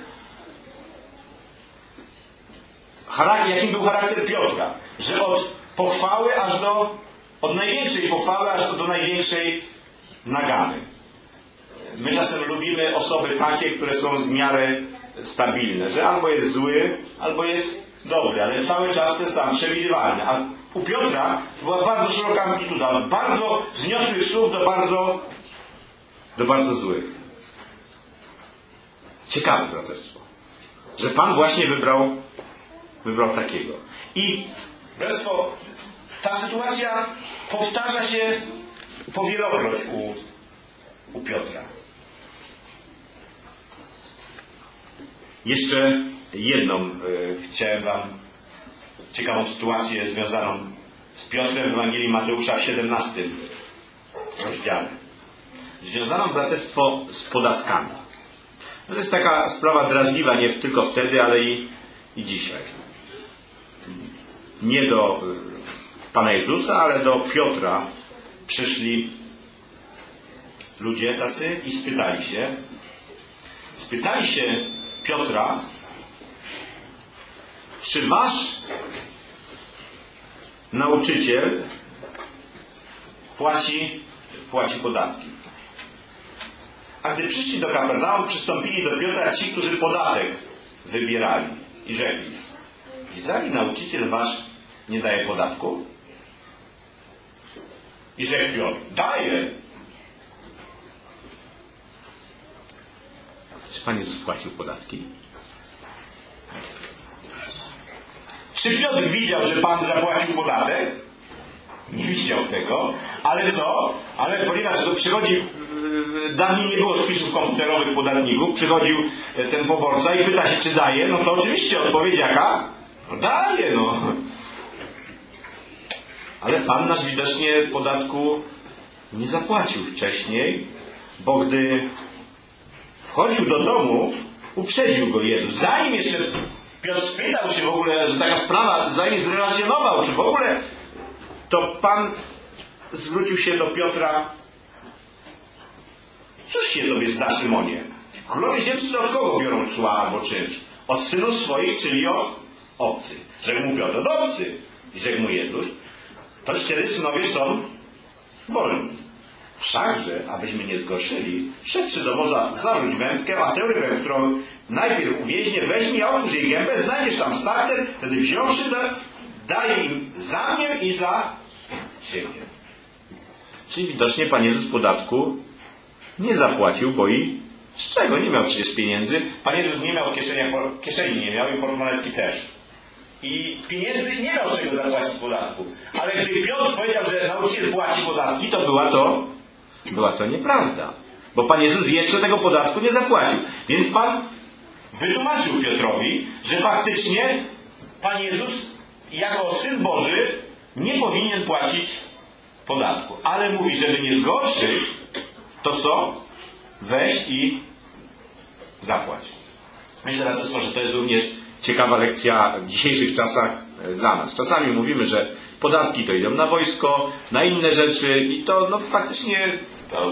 jakim był charakter Piotra. Że od pochwały aż do od największej pochwały aż do największej nagany. My czasem lubimy osoby takie, które są w miarę stabilne, że albo jest zły, albo jest dobry, ale cały czas ten sam, przewidywalny. A u Piotra była bardzo szeroka amplituda, od bardzo wzniosłych słów do bardzo do bardzo złych. Ciekawe braterstwo, że Pan właśnie wybrał wybrał takiego. I braterstwo, ta sytuacja powtarza się powielokroć u, u Piotra. Jeszcze jedną y, chciałem wam ciekawą sytuację związaną z Piotrem w Ewangelii Mateusza w siedemnastym rozdziale. Związaną, braterstwo, z podatkami. To jest taka sprawa drażliwa nie tylko wtedy, ale i, i dzisiaj. Nie do Pana Jezusa, ale do Piotra przyszli ludzie tacy i spytali się, spytali się Piotra, czy wasz nauczyciel płaci, płaci podatki? A gdy przyszli do Kapernaum, przystąpili do Piotra ci, którzy podatek wybierali i rzekli: Jeżeli nauczyciel wasz nie daje podatku? I rzekł Piotr: daje. Czy Pan Jezus płacił podatki? Czy Piotr widział, że Pan zapłacił podatek? Nie widział tego. Ale co? Ale ponieważ to przychodzi, dawniej nie było spisów komputerowych podatników, przychodził ten poborca i pyta się, czy daje, no to oczywiście odpowiedź jaka? No daje, no. Ale Pan nasz widocznie podatku nie zapłacił wcześniej, bo gdy wchodził do domu, uprzedził go Jezus. Zanim jeszcze Piotr spytał się w ogóle, że taka sprawa, zanim zrelacjonował, czy w ogóle, to Pan zwrócił się do Piotra: cóż się tobie zda, Szymonie? Królowie ziemscy od kogo biorą cła albo czynsz? Od synów swoich, czyli od obcych. Rzekł mu Piotr: od obcych. I rzekł mu Jezus: to cztery synowie są wolni. Wszakże, abyśmy nie zgorszyli, wszedłszy do morza, zawróć wędkę, a tę rybę, którą najpierw uwieźnie, weźmie, a otwórz jej gębę, znajdziesz tam starter, wtedy wziąwszy to, daje im za mnie i za siebie. Czyli widocznie Pan Jezus podatku nie zapłacił, bo i z czego? Nie miał przecież pieniędzy. Pan Jezus nie miał w kieszeniach, kieszeni nie miał i portmonetki też. I pieniędzy nie miał z czego zapłacić podatku. Ale gdy Piotr powiedział, że nauczyciel płaci podatki, to była to, była to nieprawda. Bo Pan Jezus jeszcze tego podatku nie zapłacił. Więc Pan wytłumaczył Piotrowi, że faktycznie Pan Jezus jako Syn Boży nie powinien płacić podatku. Ale mówi, żeby nie zgorszyć, to co? Weź i zapłać. Myślę raz, że to jest również ciekawa lekcja w dzisiejszych czasach dla nas. Czasami mówimy, że podatki to idą na wojsko, na inne rzeczy i to no faktycznie to,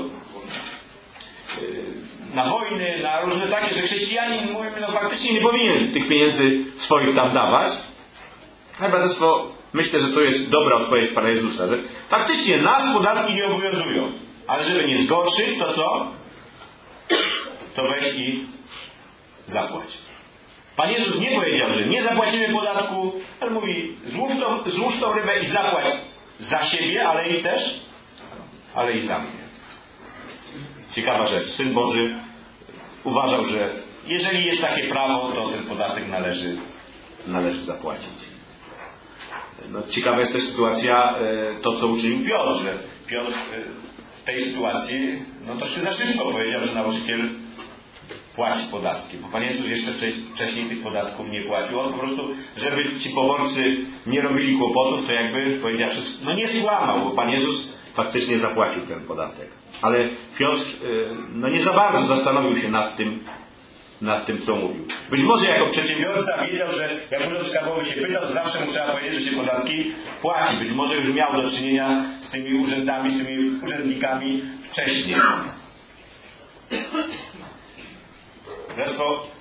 yy, na wojny, na różne takie, że chrześcijanin, mówimy, no faktycznie nie powinien tych pieniędzy swoich tam dawać. Ale braterstwo, myślę, że to jest dobra odpowiedź Pana Jezusa, że faktycznie nas podatki nie obowiązują, ale żeby nie zgorszyć, to co? To weź i zapłać. Pan Jezus nie powiedział, że nie zapłacimy podatku, ale mówi: złóż tą, złóż tą rybę i zapłać za siebie, ale i też, ale i za mnie. Ciekawa rzecz. Syn Boży uważał, że jeżeli jest takie prawo, to ten podatek należy, należy zapłacić. No, ciekawa jest też sytuacja, to co uczynił Piotr, że Piotr w tej sytuacji no troszkę za szybko powiedział, że nauczyciel płaci podatki, bo Pan Jezus jeszcze wcześniej tych podatków nie płacił. On po prostu, żeby ci poborcy nie robili kłopotów, to jakby powiedział wszystko, no nie skłamał, bo Pan Jezus faktycznie zapłacił ten podatek. Ale Piotr no nie za bardzo zastanowił się nad tym, nad tym, co mówił. Być może jako przedsiębiorca wiedział, że jak urząd skarbowy się pytał, to zawsze mu trzeba powiedzieć, że się podatki płaci. Być może już miał do czynienia z tymi urzędami, z tymi urzędnikami wcześniej. Królestwo,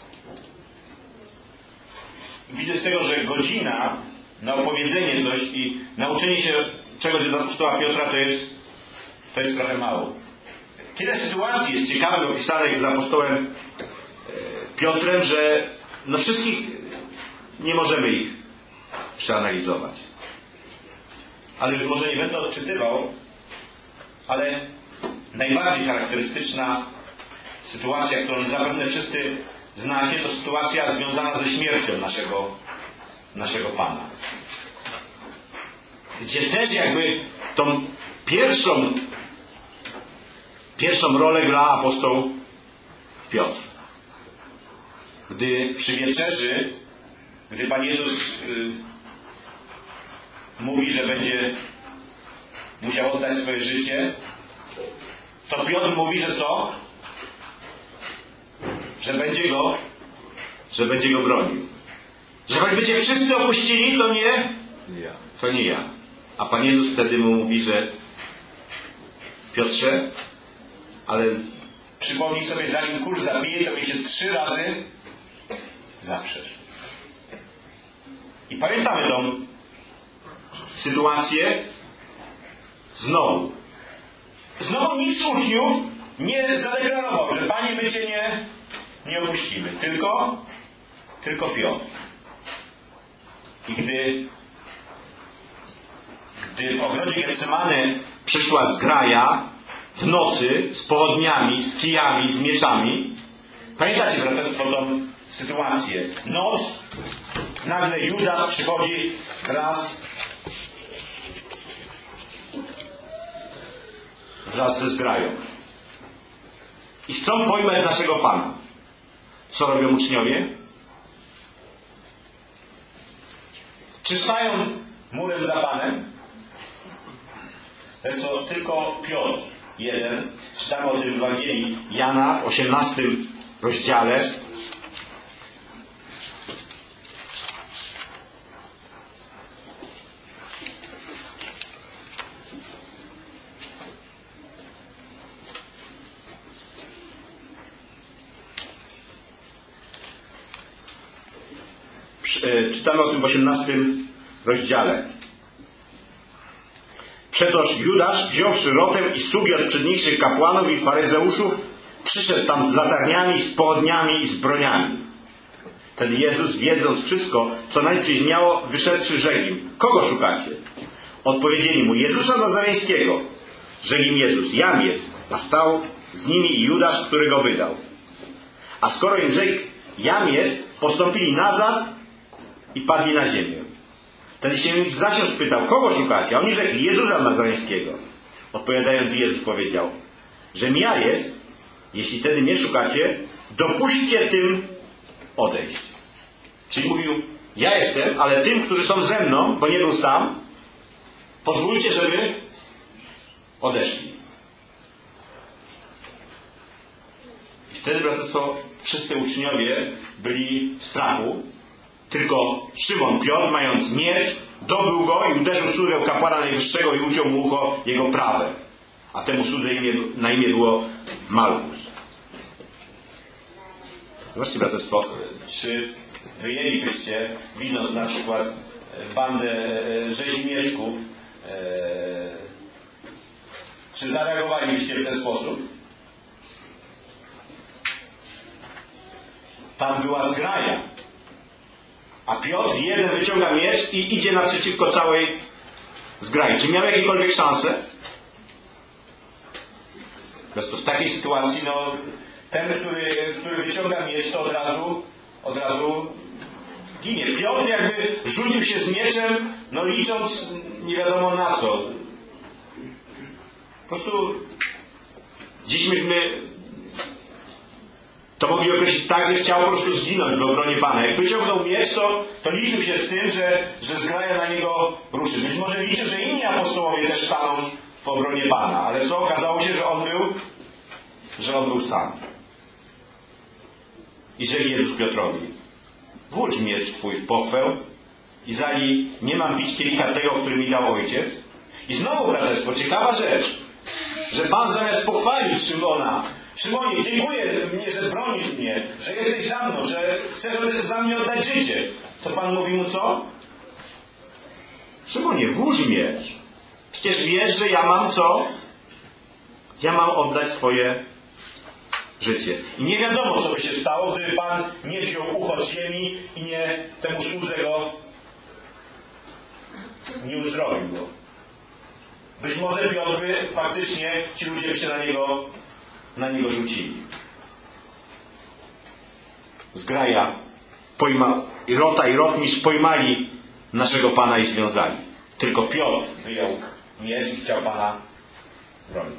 widzę z tego, że godzina na opowiedzenie coś i nauczenie się czegoś od apostoła Piotra to jest, to jest trochę mało. Tyle sytuacji jest ciekawych opisanych z apostołem Piotrem, że no wszystkich nie możemy ich przeanalizować. Ale już może nie będę odczytywał, ale najbardziej charakterystyczna sytuacja, którą zapewne wszyscy znacie, to sytuacja związana ze śmiercią naszego, naszego Pana. Gdzie też jakby tą pierwszą pierwszą rolę gra apostoł Piotr. Gdy przy wieczerzy, gdy Pan Jezus yy, mówi, że będzie musiał oddać swoje życie, to Piotr mówi, że co? Że będzie go, że będzie go bronił. Że choćby cię wszyscy opuścili, to nie, to nie ja. A Pan Jezus wtedy mu mówi, że Piotrze, ale przypomnij sobie, zanim kurs zabije, to mi się trzy razy zaprzesz. I pamiętamy tą sytuację znowu. Znowu nikt z uczniów nie zadeklarował, że Panie, my Cię nie, nie opuścimy. Tylko, tylko Piotr. I gdy, gdy w ogrodzie Getsemany przyszła zgraja w nocy z pochodniami, z kijami, z mieczami, pamiętacie, braterstwo, tą sytuację? Noc, nagle Judasz przychodzi wraz wraz ze zgrają. I chcą pojmać naszego Pana. Co robią uczniowie? Czy stają murem za Panem? Jest to tylko Piotr jeden. Czytamy o tym w Ewangelii Jana w osiemnastym rozdziale. Czytamy o tym w osiemnastym rozdziale. Przetoż Judasz, wziąwszy rotę i sługi od przedniejszych kapłanów i faryzeuszów, przyszedł tam z latarniami, z pochodniami i z broniami. Wtedy Jezus, wiedząc wszystko, co najpierw miało, wyszedłszy, rzekł im: kogo szukacie? Odpowiedzieli mu: Jezusa Nazareńskiego. Rzekł im Jezus: jam jest. A stał z nimi i Judasz, który go wydał. A skoro im rzekł: jam jest, postąpili nazad i padli na ziemię. Wtedy się ich zasiął spytał: kogo szukacie? A oni rzekli: Jezusa Nazareńskiego. Odpowiadając, Jezus powiedział: żem ja jest, jeśli tedy mnie szukacie, dopuśćcie tym odejść. Czyli mówił: ja jestem, ale tym, którzy są ze mną, bo nie był sam, pozwólcie, żeby odeszli. I wtedy, braterstwo, wszyscy uczniowie byli w strachu. Tylko Szymon Piotr, mając miecz, dobył go i uderzył sługę kapłana najwyższego i uciął mu ucho jego prawe. A temu słudze imię, na imię było Malchus. Zobaczcie, braterstwo, czy wyjęlibyście, widząc na przykład bandę rzezimieszków, czy zareagowalibyście w ten sposób? Tam była zgraja. A Piotr jeden wyciąga miecz i idzie naprzeciwko całej zgrai. Czy miał jakiekolwiek szanse? Zresztą w takiej sytuacji, no, ten, który, który wyciąga miecz, to od razu, od razu ginie. Piotr jakby rzucił się z mieczem, no licząc nie wiadomo na co. Po prostu dziś myśmy to mogli określić tak, że chciał po prostu zginąć w obronie Pana. Jak wyciągnął miecz, to, to liczył się z tym, że, że zgraja na niego ruszy. Być może liczył, że inni apostołowie też staną w obronie Pana. Ale co? Okazało się, że on był, że on był sam. I rzekł Jezus Piotrowi: włócz miecz twój w pochwę i zali nie mam pić kielicha tego, który mi dał Ojciec. I znowu, braterstwo, ciekawa rzecz, że Pan zamiast pochwalić Szymona: Szymonie, dziękuję mnie, że bronisz mnie, że jesteś za mną, że chcesz za mnie oddać życie. To Pan mówi mu co? Szymonie, włóż miecz. Przecież wiesz, że ja mam co? Ja mam oddać swoje życie. I nie wiadomo, co by się stało, gdyby Pan nie wziął ucho z ziemi i nie temu słudze go nie uzdrowił go. Być może Piotr by faktycznie, ci ludzie by się na niego na niego rzucili. Zgraja, pojma, i rota i rotmistrz pojmali naszego Pana i związali. Tylko Piotr wyjął miecz i chciał Pana bronić.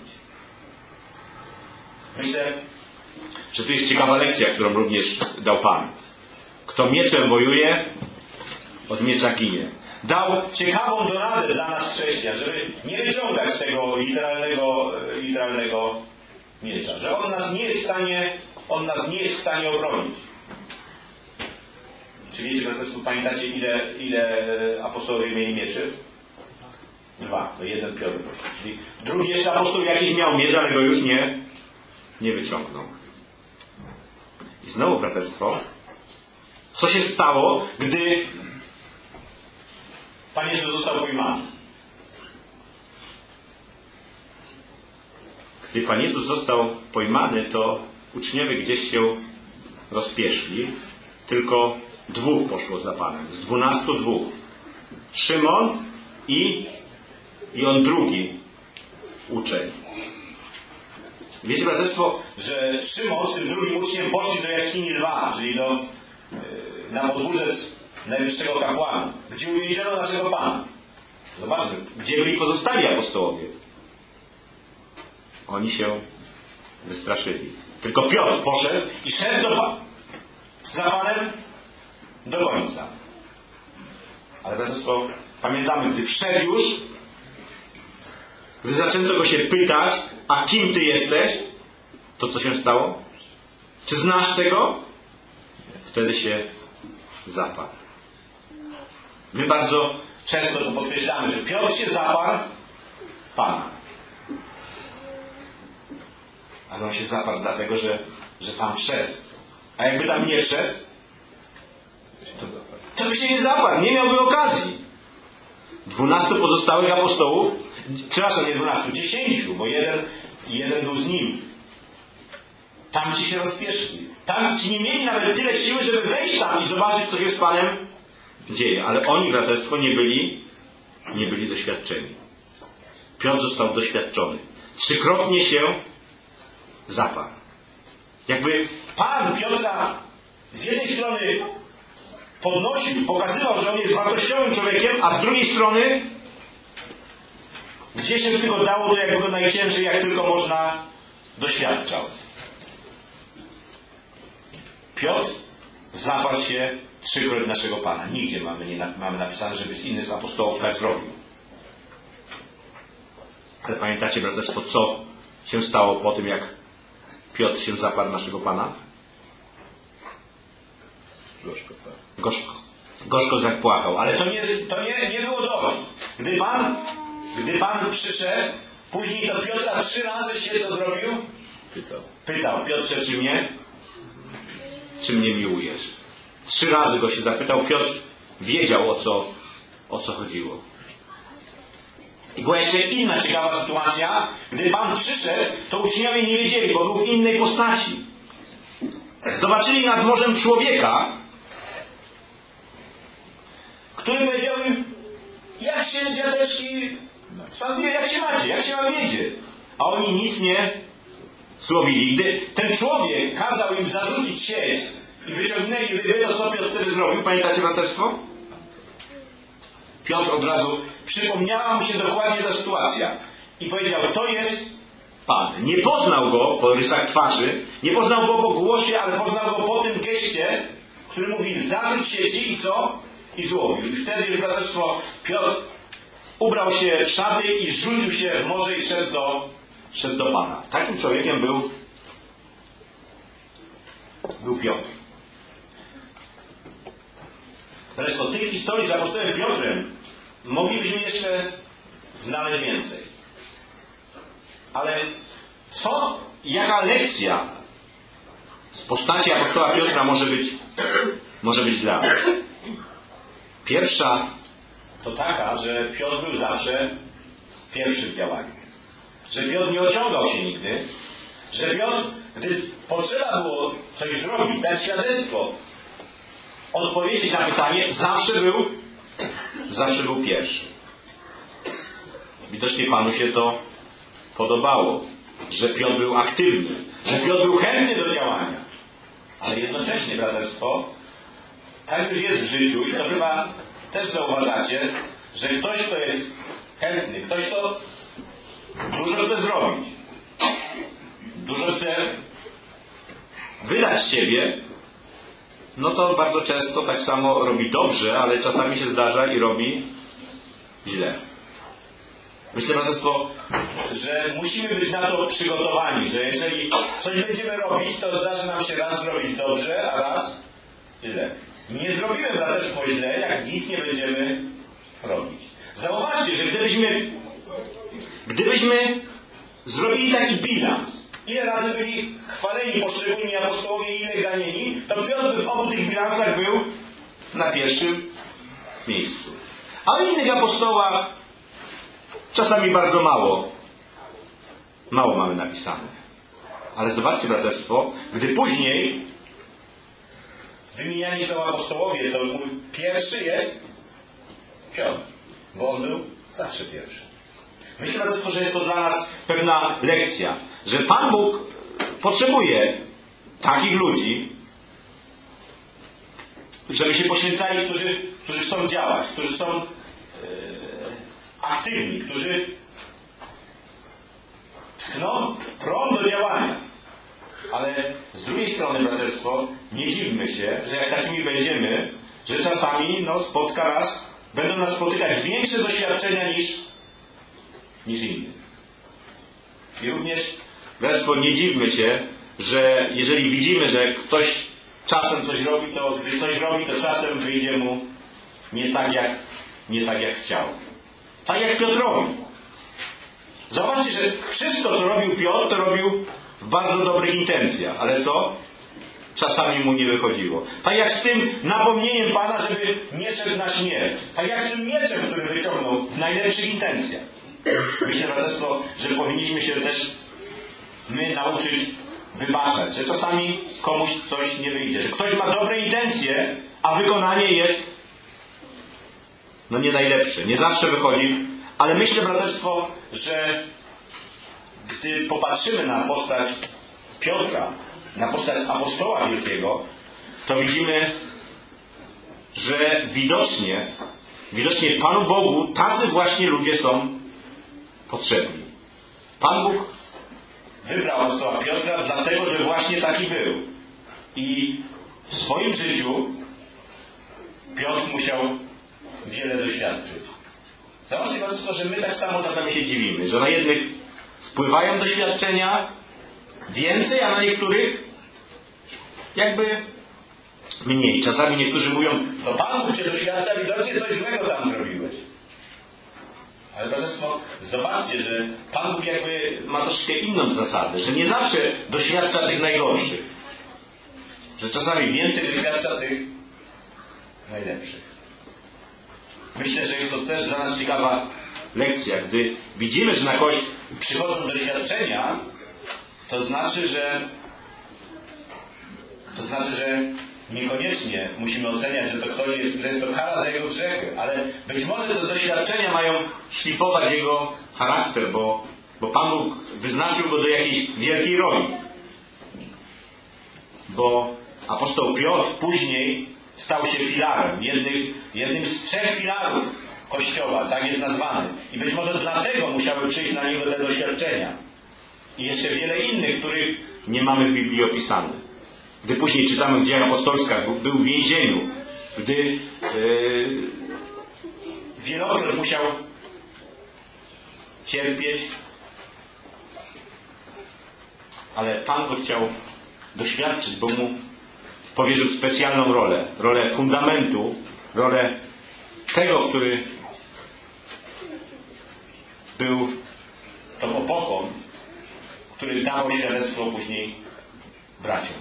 Myślę, że tu jest ciekawa lekcja, którą również dał Pan. Kto mieczem wojuje, od miecza ginie. Dał ciekawą doradę dla nas chrześcijan, żeby nie wyciągać tego literalnego, literalnego miecza, że on nas nie jest w stanie, on nas nie jest w stanie obronić. Czy wiecie, braterstwo, pamiętacie, ile, ile apostołowie mieli mieczy? Dwa. To jeden Piotr. Czyli drugi jeszcze apostoł jakiś miał miecz, ale go już nie, nie wyciągnął. I znowu, braterstwo, co się stało, gdy Pan Jezus został pojmany? Gdy Pan Jezus został pojmany, to uczniowie gdzieś się rozpieszli. Tylko dwóch poszło za Panem. Z dwunastu dwóch. Szymon i, i on drugi uczeń. Wiecie, braterstwo, że Szymon z tym drugim uczniem poszli do jaskini lwa, czyli do, yy, na podwórzec najwyższego kapłana, gdzie uwięziono naszego Pana. Zobaczmy, Gdzie byli pozostali apostołowie? Oni się wystraszyli. tylko Piotr poszedł i szedł do pa- za Panem do końca. Ale braterstwo, pamiętamy, gdy wszedł już, Gdy zaczęto go się pytać, a kim ty jesteś? To co się stało? Czy znasz tego? Wtedy się zaparł. my bardzo często to podkreślamy, że Piotr się zaparł Pana. Ale on się zaparł dlatego, że, że tam wszedł. A jakby tam nie wszedł, to, to by się nie zaparł, nie miałby okazji. Dwunastu pozostałych apostołów, Przepraszam, nie dwunastu, dziesięciu, bo jeden, jeden był z nim. Tam ci się rozpieszli. Tam ci nie mieli nawet tyle siły, żeby wejść tam i zobaczyć, co się z Panem dzieje, ale oni, braterstwo, nie byli, nie byli doświadczeni. Piotr został doświadczony. Trzykrotnie się zaparł. Jakby Pan Piotra z jednej strony podnosił, pokazywał, że on jest wartościowym człowiekiem, a z drugiej strony gdzie się tylko dało, to jakby go najciężej, jak tylko można, doświadczał. Piotr zaparł się trzykroć naszego Pana. Nigdzie mamy, nie, mamy napisane, żeby inny z apostołów tak zrobił. Ale pamiętacie, braterstwo, co się stało po tym, jak Piotr się zaparł naszego Pana? Gorzko, tak. Gorzko. Gorzko zapłakał. Ale Ale to nie, to nie, nie było dość. Gdy Pan, gdy Pan przyszedł, później to Piotra trzy razy się co zrobił? pytał, Pytał, Piotrze, czy mnie? czy mnie miłujesz? Trzy razy go się zapytał. Piotr wiedział, o co, o co chodziło. I była jeszcze inna ciekawa sytuacja. Gdy Pan przyszedł, to uczniowie nie wiedzieli, bo był w innej postaci. Zobaczyli nad morzem człowieka, który powiedział im, jak się dziadeczki, Pan wie, jak się macie, jak się wam wiedzie. A oni nic nie słowili. Gdy ten człowiek kazał im zarzucić sieć i wyciągnęli ryby, to co Piotr wtedy zrobił? Pamiętacie, braterstwo? Piotr od razu przypomniała mu się dokładnie ta sytuacja i powiedział, to jest Pan. Nie poznał go po rysach twarzy, nie poznał go po głosie, ale poznał go po tym geście, który mówi zarzuć sieci i co? I złowił. I wtedy, braterstwo, Piotr ubrał się w szaty i rzucił się w morze i szedł do, szedł do Pana. Takim człowiekiem był był Piotr. Zresztą tych historii z apostołem Piotrem moglibyśmy jeszcze znaleźć więcej. Ale co, jaka lekcja z postaci apostoła Piotra może być, może być dla nas? Pierwsza to taka, że Piotr był zawsze pierwszy w działaniu. Że Piotr nie ociągał się nigdy. Że Piotr, gdy potrzeba było coś zrobić, dać świadectwo, odpowiedzieć na pytanie, zawsze był zawsze był pierwszy. Widocznie Panu się to podobało, że Piotr był aktywny, że Piotr był chętny do działania. Ale jednocześnie, braterstwo, tak już jest w życiu i to chyba też zauważacie, że ktoś, kto jest chętny, ktoś, kto dużo chce zrobić, dużo chce wydać z siebie, no to bardzo często tak samo robi dobrze, ale czasami się zdarza i robi źle. Myślę, braterstwo, że musimy być na to przygotowani, że jeżeli coś będziemy robić, to zdarzy nam się raz zrobić dobrze, a raz źle. Nie zrobiłem braterstwo źle, jak nic nie będziemy robić. Zauważcie, że gdybyśmy gdybyśmy zrobili taki bilans, ile razy byli chwaleni poszczególni apostołowie i ile ganieni, to Piotr w obu tych bilansach był na pierwszym miejscu. A o innych apostołach czasami bardzo mało. Mało mamy napisane. Ale zobaczcie, braterstwo, gdy później wymieniani są apostołowie, to mój pierwszy jest Piotr, bo on był zawsze pierwszy. Myślę, braterstwo, że jest to dla nas pewna lekcja, że Pan Bóg potrzebuje takich ludzi, żeby się poświęcali, którzy, którzy chcą działać, którzy są e, aktywni, którzy tkną prąd do działania. Ale z drugiej strony, braterstwo, nie dziwmy się, że jak takimi będziemy, że czasami no, spotka nas, będą nas spotykać większe doświadczenia niż, niż innych. I również, braterstwo, nie dziwmy się, że jeżeli widzimy, że ktoś czasem coś robi, to gdy coś robi, to czasem wyjdzie mu nie tak jak, nie tak jak chciał. Tak jak Piotrowi. Zobaczcie, że wszystko, co robił Piotr, to robił w bardzo dobrych intencjach. Ale co? Czasami mu nie wychodziło. Tak jak z tym napomnieniem Pana, żeby nie szedł na śmierć. Tak jak z tym mieczem, który wyciągnął w najlepszych intencjach. Myślę, braterstwo, że powinniśmy się też my nauczyć wybaczać. Że czasami komuś coś nie wyjdzie. Że ktoś ma dobre intencje, a wykonanie jest no nie najlepsze. Nie zawsze wychodzi. Ale myślę, braterstwo, że gdy popatrzymy na postać Piotra, na postać apostoła wielkiego, to widzimy, że widocznie, widocznie Panu Bogu tacy właśnie ludzie są potrzebni. Pan Bóg wybrał apostoła Piotra dlatego, że właśnie taki był. I w swoim życiu Piotr musiał wiele doświadczyć. Zobaczcie, braterstwo, że my tak samo czasami się dziwimy, że na jednych spływają doświadczenia więcej, a na niektórych jakby mniej. Czasami niektórzy mówią, no Pan Bóg cię doświadcza, widocznie coś złego tam zrobiłeś. Ale braterstwo, zobaczcie, że Pan Bóg jakby ma troszkę inną zasadę, że nie zawsze doświadcza tych najgorszych. Że czasami więcej doświadcza tych najlepszych. Myślę, że jest to też dla nas ciekawa lekcja. Gdy widzimy, że na kogoś przychodzą doświadczenia, to znaczy, że to znaczy, że niekoniecznie musimy oceniać, że to ktoś jest, że jest to kara za jego grzechy, ale być może te doświadczenia mają szlifować jego charakter, bo, bo Pan Bóg wyznaczył go do jakiejś wielkiej roli. Bo apostoł Piotr później stał się filarem, jednym, jednym z trzech filarów Kościoła, tak jest nazwany. I być może dlatego musiały przyjść na niego te doświadczenia. I jeszcze wiele innych, których nie mamy w Biblii opisane. Gdy później czytamy w Dziejach Apostolskich, był w więzieniu, gdy yy, wielokroć musiał cierpieć, ale Pan go chciał doświadczyć, bo mu powierzył specjalną rolę, rolę fundamentu, rolę tego, który był tą opoką, który dawał świadectwo później braciom.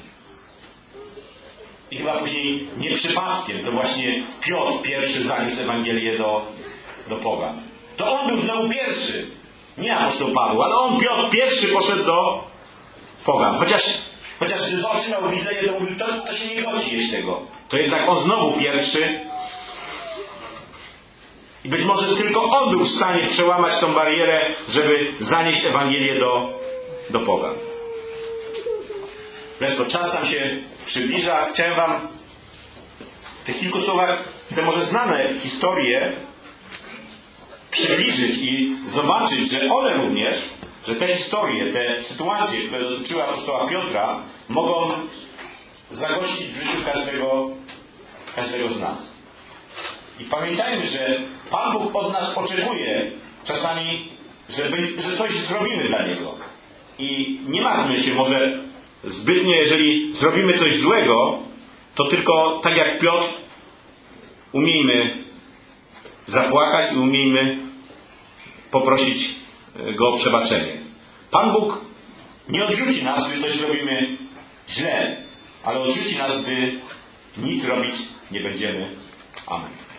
I chyba później nie przypadkiem, to właśnie Piotr pierwszy zaniósł Ewangelię do, do pogan. To on był znowu pierwszy, nie apostoł Paweł, ale on, Piotr, pierwszy poszedł do pogan. Chociaż Chociaż gdy otrzymał widzenie, to mówił, to, to się nie godzi jeść tego. To jednak on znowu pierwszy. I być może tylko on był w stanie przełamać tą barierę, żeby zanieść Ewangelię do, do pogan. Wreszcie czas nam się przybliża. Chciałem wam w tych kilku słowach te może znane historie przybliżyć i zobaczyć, że one również, że te historie, te sytuacje, które dotyczyły apostoła Piotra, mogą zagościć w życiu każdego, każdego z nas. I pamiętajmy, że Pan Bóg od nas oczekuje czasami, żeby, że coś zrobimy dla Niego. I nie martwmy się może zbytnio, jeżeli zrobimy coś złego, to tylko tak jak Piotr umiejmy zapłakać i umiejmy poprosić Go o przebaczenie. Pan Bóg Nie odrzuci nas, gdy coś robimy źle, ale odrzuci nas, gdy nic robić nie będziemy. Amen.